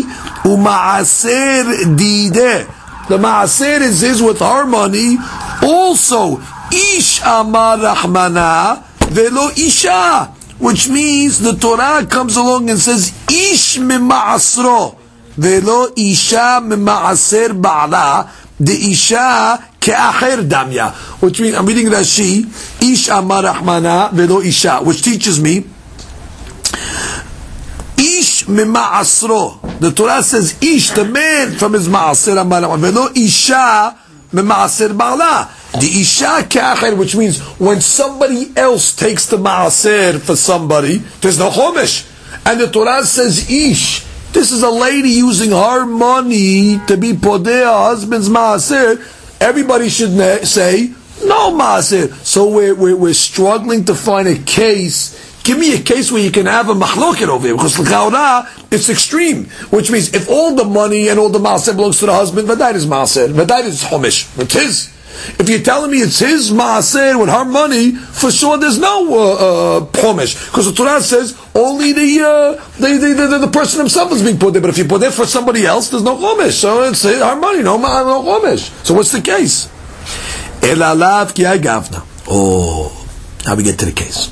umaaser dide. The maaser is his with her money. Also, ish amar rahmana velo isha, which means the Torah comes along and says ish mimaasro velo isha mimaaser ba'ala. The isha ke'acher damya, which means I'm reading Rashi, ish amar rahmana velo isha, which teaches me Ish mima'asro. The Torah says Ish, the man from his ma'asir amar, velo isha mima'asir ba'ala. The isha ka'acher, which means when somebody else takes the ma'asir for somebody, there's no chumash. And the Torah says Ish. This is a lady using her money to be podeh her husband's ma'asir. Everybody should say no ma'asir. So we're struggling to find a case. Give me a case where you can have a machloket over here, because l'chaura it's extreme, which means if all the money and all the maaser belongs to the husband, v'day is maaser, v'day is chumash, it's his. If you're telling me it's his maaser with her money, for sure there's no chumash, because the Torah says only the person himself is being put there. But if you put there for somebody else, there's no chumash. So it's her money, no chumash. So what's the case? Elalav ki agavna. Oh, now we get to the case.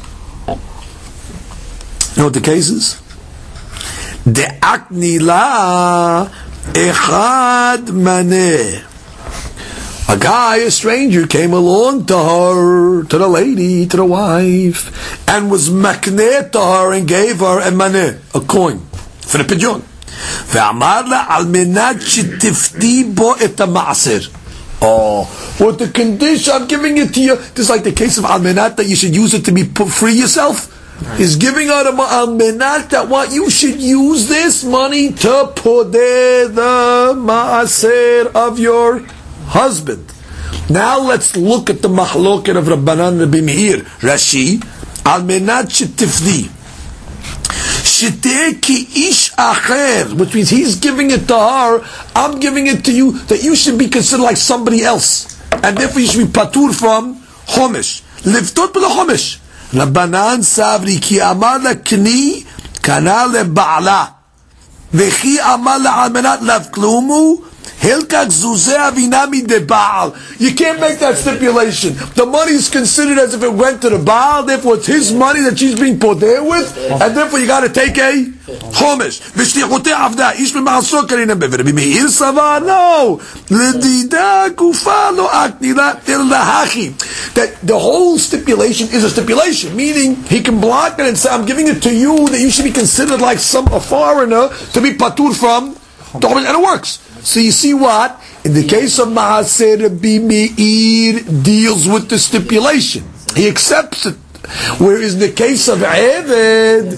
You know what the case is? De'akni la echad maneh. A guy, a stranger, came along to her, to the lady, to the wife, and was makneh to her and gave her a maneh, a coin, for the pidyon. Ve'amar la al menat shetifti bo et ha'ma'aser. Oh, with the condition, I'm giving it to you. This is like the case of al menat, that you should use it to be free yourself. He's giving out a menat that what you should use this money to podeh the maaser of your husband. Now let's look at the mahloket of Rabbanan Rabbi Meir. Rashi, al menat shetifdi sheteh ki ish acher, which means he's giving it to her, I'm giving it to you, that you should be considered like somebody else, and therefore you should be patur from chumash. Liftot b'lo chumash. Rabbanan savri ki amar la kni kana le ba'ala vechi amar la almenat lav klumu hilkak zuzeh avinami de Baal. You can't make that stipulation. The money is considered as if it went to the Baal, therefore it's his money that she's being put there with, and therefore you got to take a chumash. V'shlichutei avda ish b'ma'asro karina be'Rabbi Meir savar no l'dida kufa lo akni la hachi. That the whole stipulation is a stipulation, meaning he can block it and say, I'm giving it to you, that you should be considered like a foreigner to be patur from, and it works. So you see what? In the case of Maaser, Rabbi Meir deals with the stipulation. He accepts it. Whereas in the case of Eved,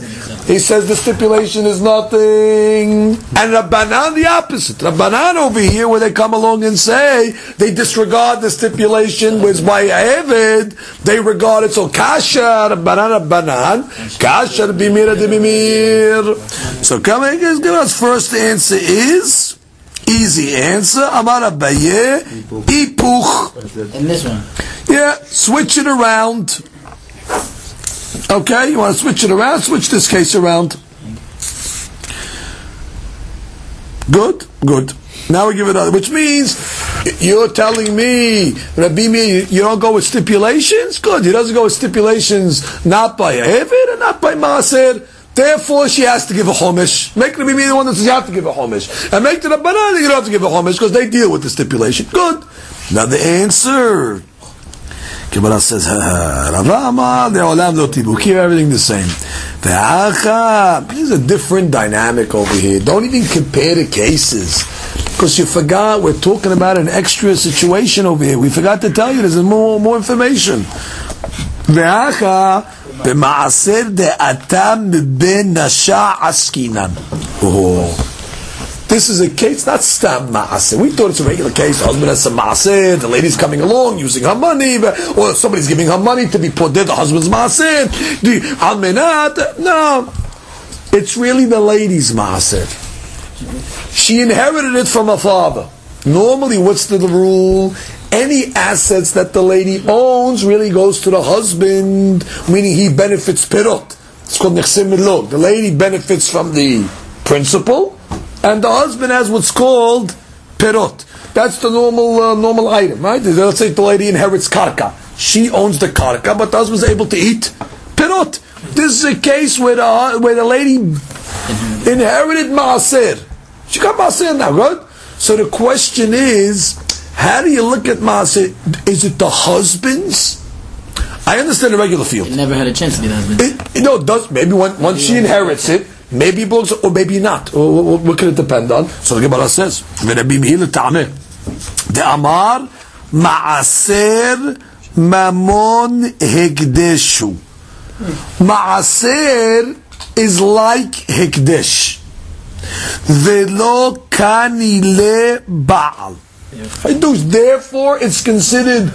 He says the stipulation is nothing. And Rabbanan the opposite. Rabbanan over here, where they come along and say they disregard the stipulation with by Eved, they regard it so kasha Rabbanan kasha bimir de bimir. So coming, give us first answer is easy answer. Amar Abaye ipuch. And this one. Yeah, switch it around. Okay, you want to switch it around? Switch this case around. Good. Now we give it other, which means you're telling me, Rabbi Meir, you don't go with stipulations? Good. He doesn't go with stipulations not by Eved and not by Maaser. Therefore, she has to give a Chumash. Make Rabbi Meir the one that says you have to give a Chumash. And make the Rabbanan you don't have to give a Chumash because they deal with the stipulation. Good. Now the answer. Gemara says, keep everything the same. There's a different dynamic over here. Don't even compare the cases. Because you forgot, we're talking about an extra situation over here. We forgot to tell you there's more information. This is a case, not stam ma'aseh. We thought it's a regular case. The husband has some ma'aseh, the lady's coming along using her money, or somebody's giving her money to be put there, the husband's ma'aseh. The almenat. No. It's really the lady's ma'aseh. She inherited it from her father. Normally, what's the rule? Any assets that the lady owns really goes to the husband, meaning he benefits pirot. It's called nechsim milog. The lady benefits from the principal, and the husband has what's called pirot. That's the normal item, right? Let's say the lady inherits karka. She owns the karka, but the husband's able to eat pirot. This is a case where the lady inherited maaser. She got maaser now, right? So the question is, how do you look at maaser? Is it the husband's? I understand the regular field. It never had a chance to be the husband. It does. Maybe once she inherits it, maybe it belongs, or maybe not. What can it depend on? So the Gemara says, the Amar Maaser Mamon Hekdeshu. Maaser is like Hekdesh. Velo Kanile Baal. Therefore, it's considered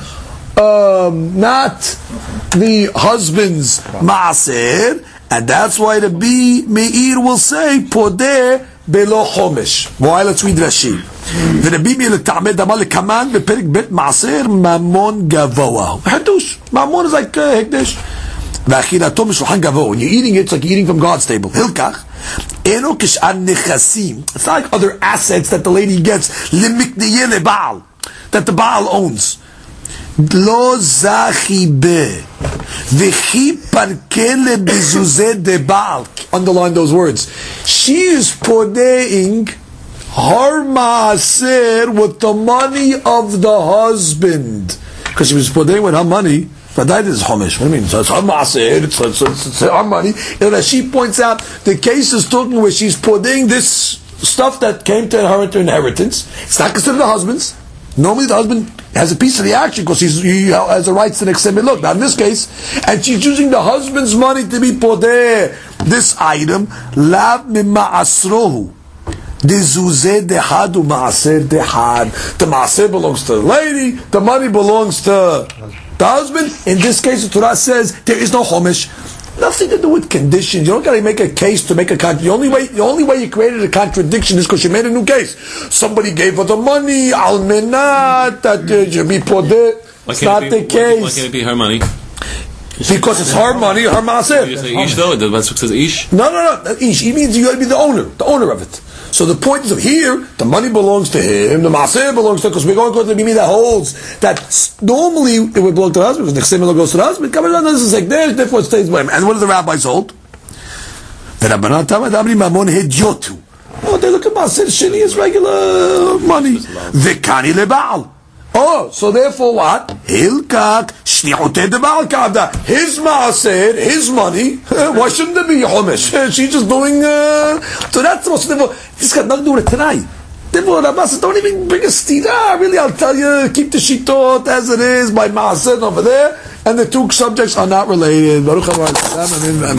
not the husband's Maaser. And that's why the Meir will say, Podeh belo chomesh. Why? Let's read Rashi. V'Rabbi Meir l'ta'ameh damar l'kaman b'perik bet ma'aser mamon gavoa. Hadush. Mamon is like hekdesh. V'achilato mishulchan gavoa. When you're eating it, it's like eating from God's table. Hilkach. Eno kish'ar nechasim. It's not like other assets that the lady gets. Limikniyeh le'baal. That the Baal owns. Lo zachi be v'chi parkele bezuzeh de Baal. Underline those words. She is podeing her maaser with the money of the husband, because she was podeing with her money. But that is chomesh. What do you mean? So it's her maaser. It's her money. And as she points out, the case is talking where she's podeing this stuff that came to her inheritance. It's not considered the husband's. Normally the husband has a piece of the action because he has the rights to the nechsim milog. Now in this case, and she's using the husband's money to be podeh this item, lav mima'asrohu. Dezuzeh dehad u'ma'aser dehad. The ma'aser belongs to the lady, the money belongs to the husband. In this case, the Torah says there is no chomesh. Nothing to do with conditions. You don't got to make a case to make a contradiction. The only way you created a contradiction is because you made a new case. Somebody gave her the money, al menat, that should be podeh. It's not the case. Why can't it be her money? Because it's her money, her maaser. You say ish though? The Pasuk says ish? No. Ish. He means you got to be the owner of it. So the point is, here, the money belongs to him, the maaser belongs to him, because we're going to go to the Bimi that holds that normally it would belong to the husband, because the nechsim goes to the husband. Come on, this is like this, therefore it stays by him. And what do the rabbis hold? Oh, they look at maaser sheni as regular money. V'kani lebaal. Oh, so therefore what? Hilkak shni'oteh debaal kavda. His maaser, his money. Why shouldn't there be chomesh? She's just doing. So that's what's therefore. This got nothing to do with it tonight. Therefore, Rabbi says, don't even bring a stira. Really, I'll tell you, keep the shitot as it is by maaser over there, and the two subjects are not related. Baruch Haba.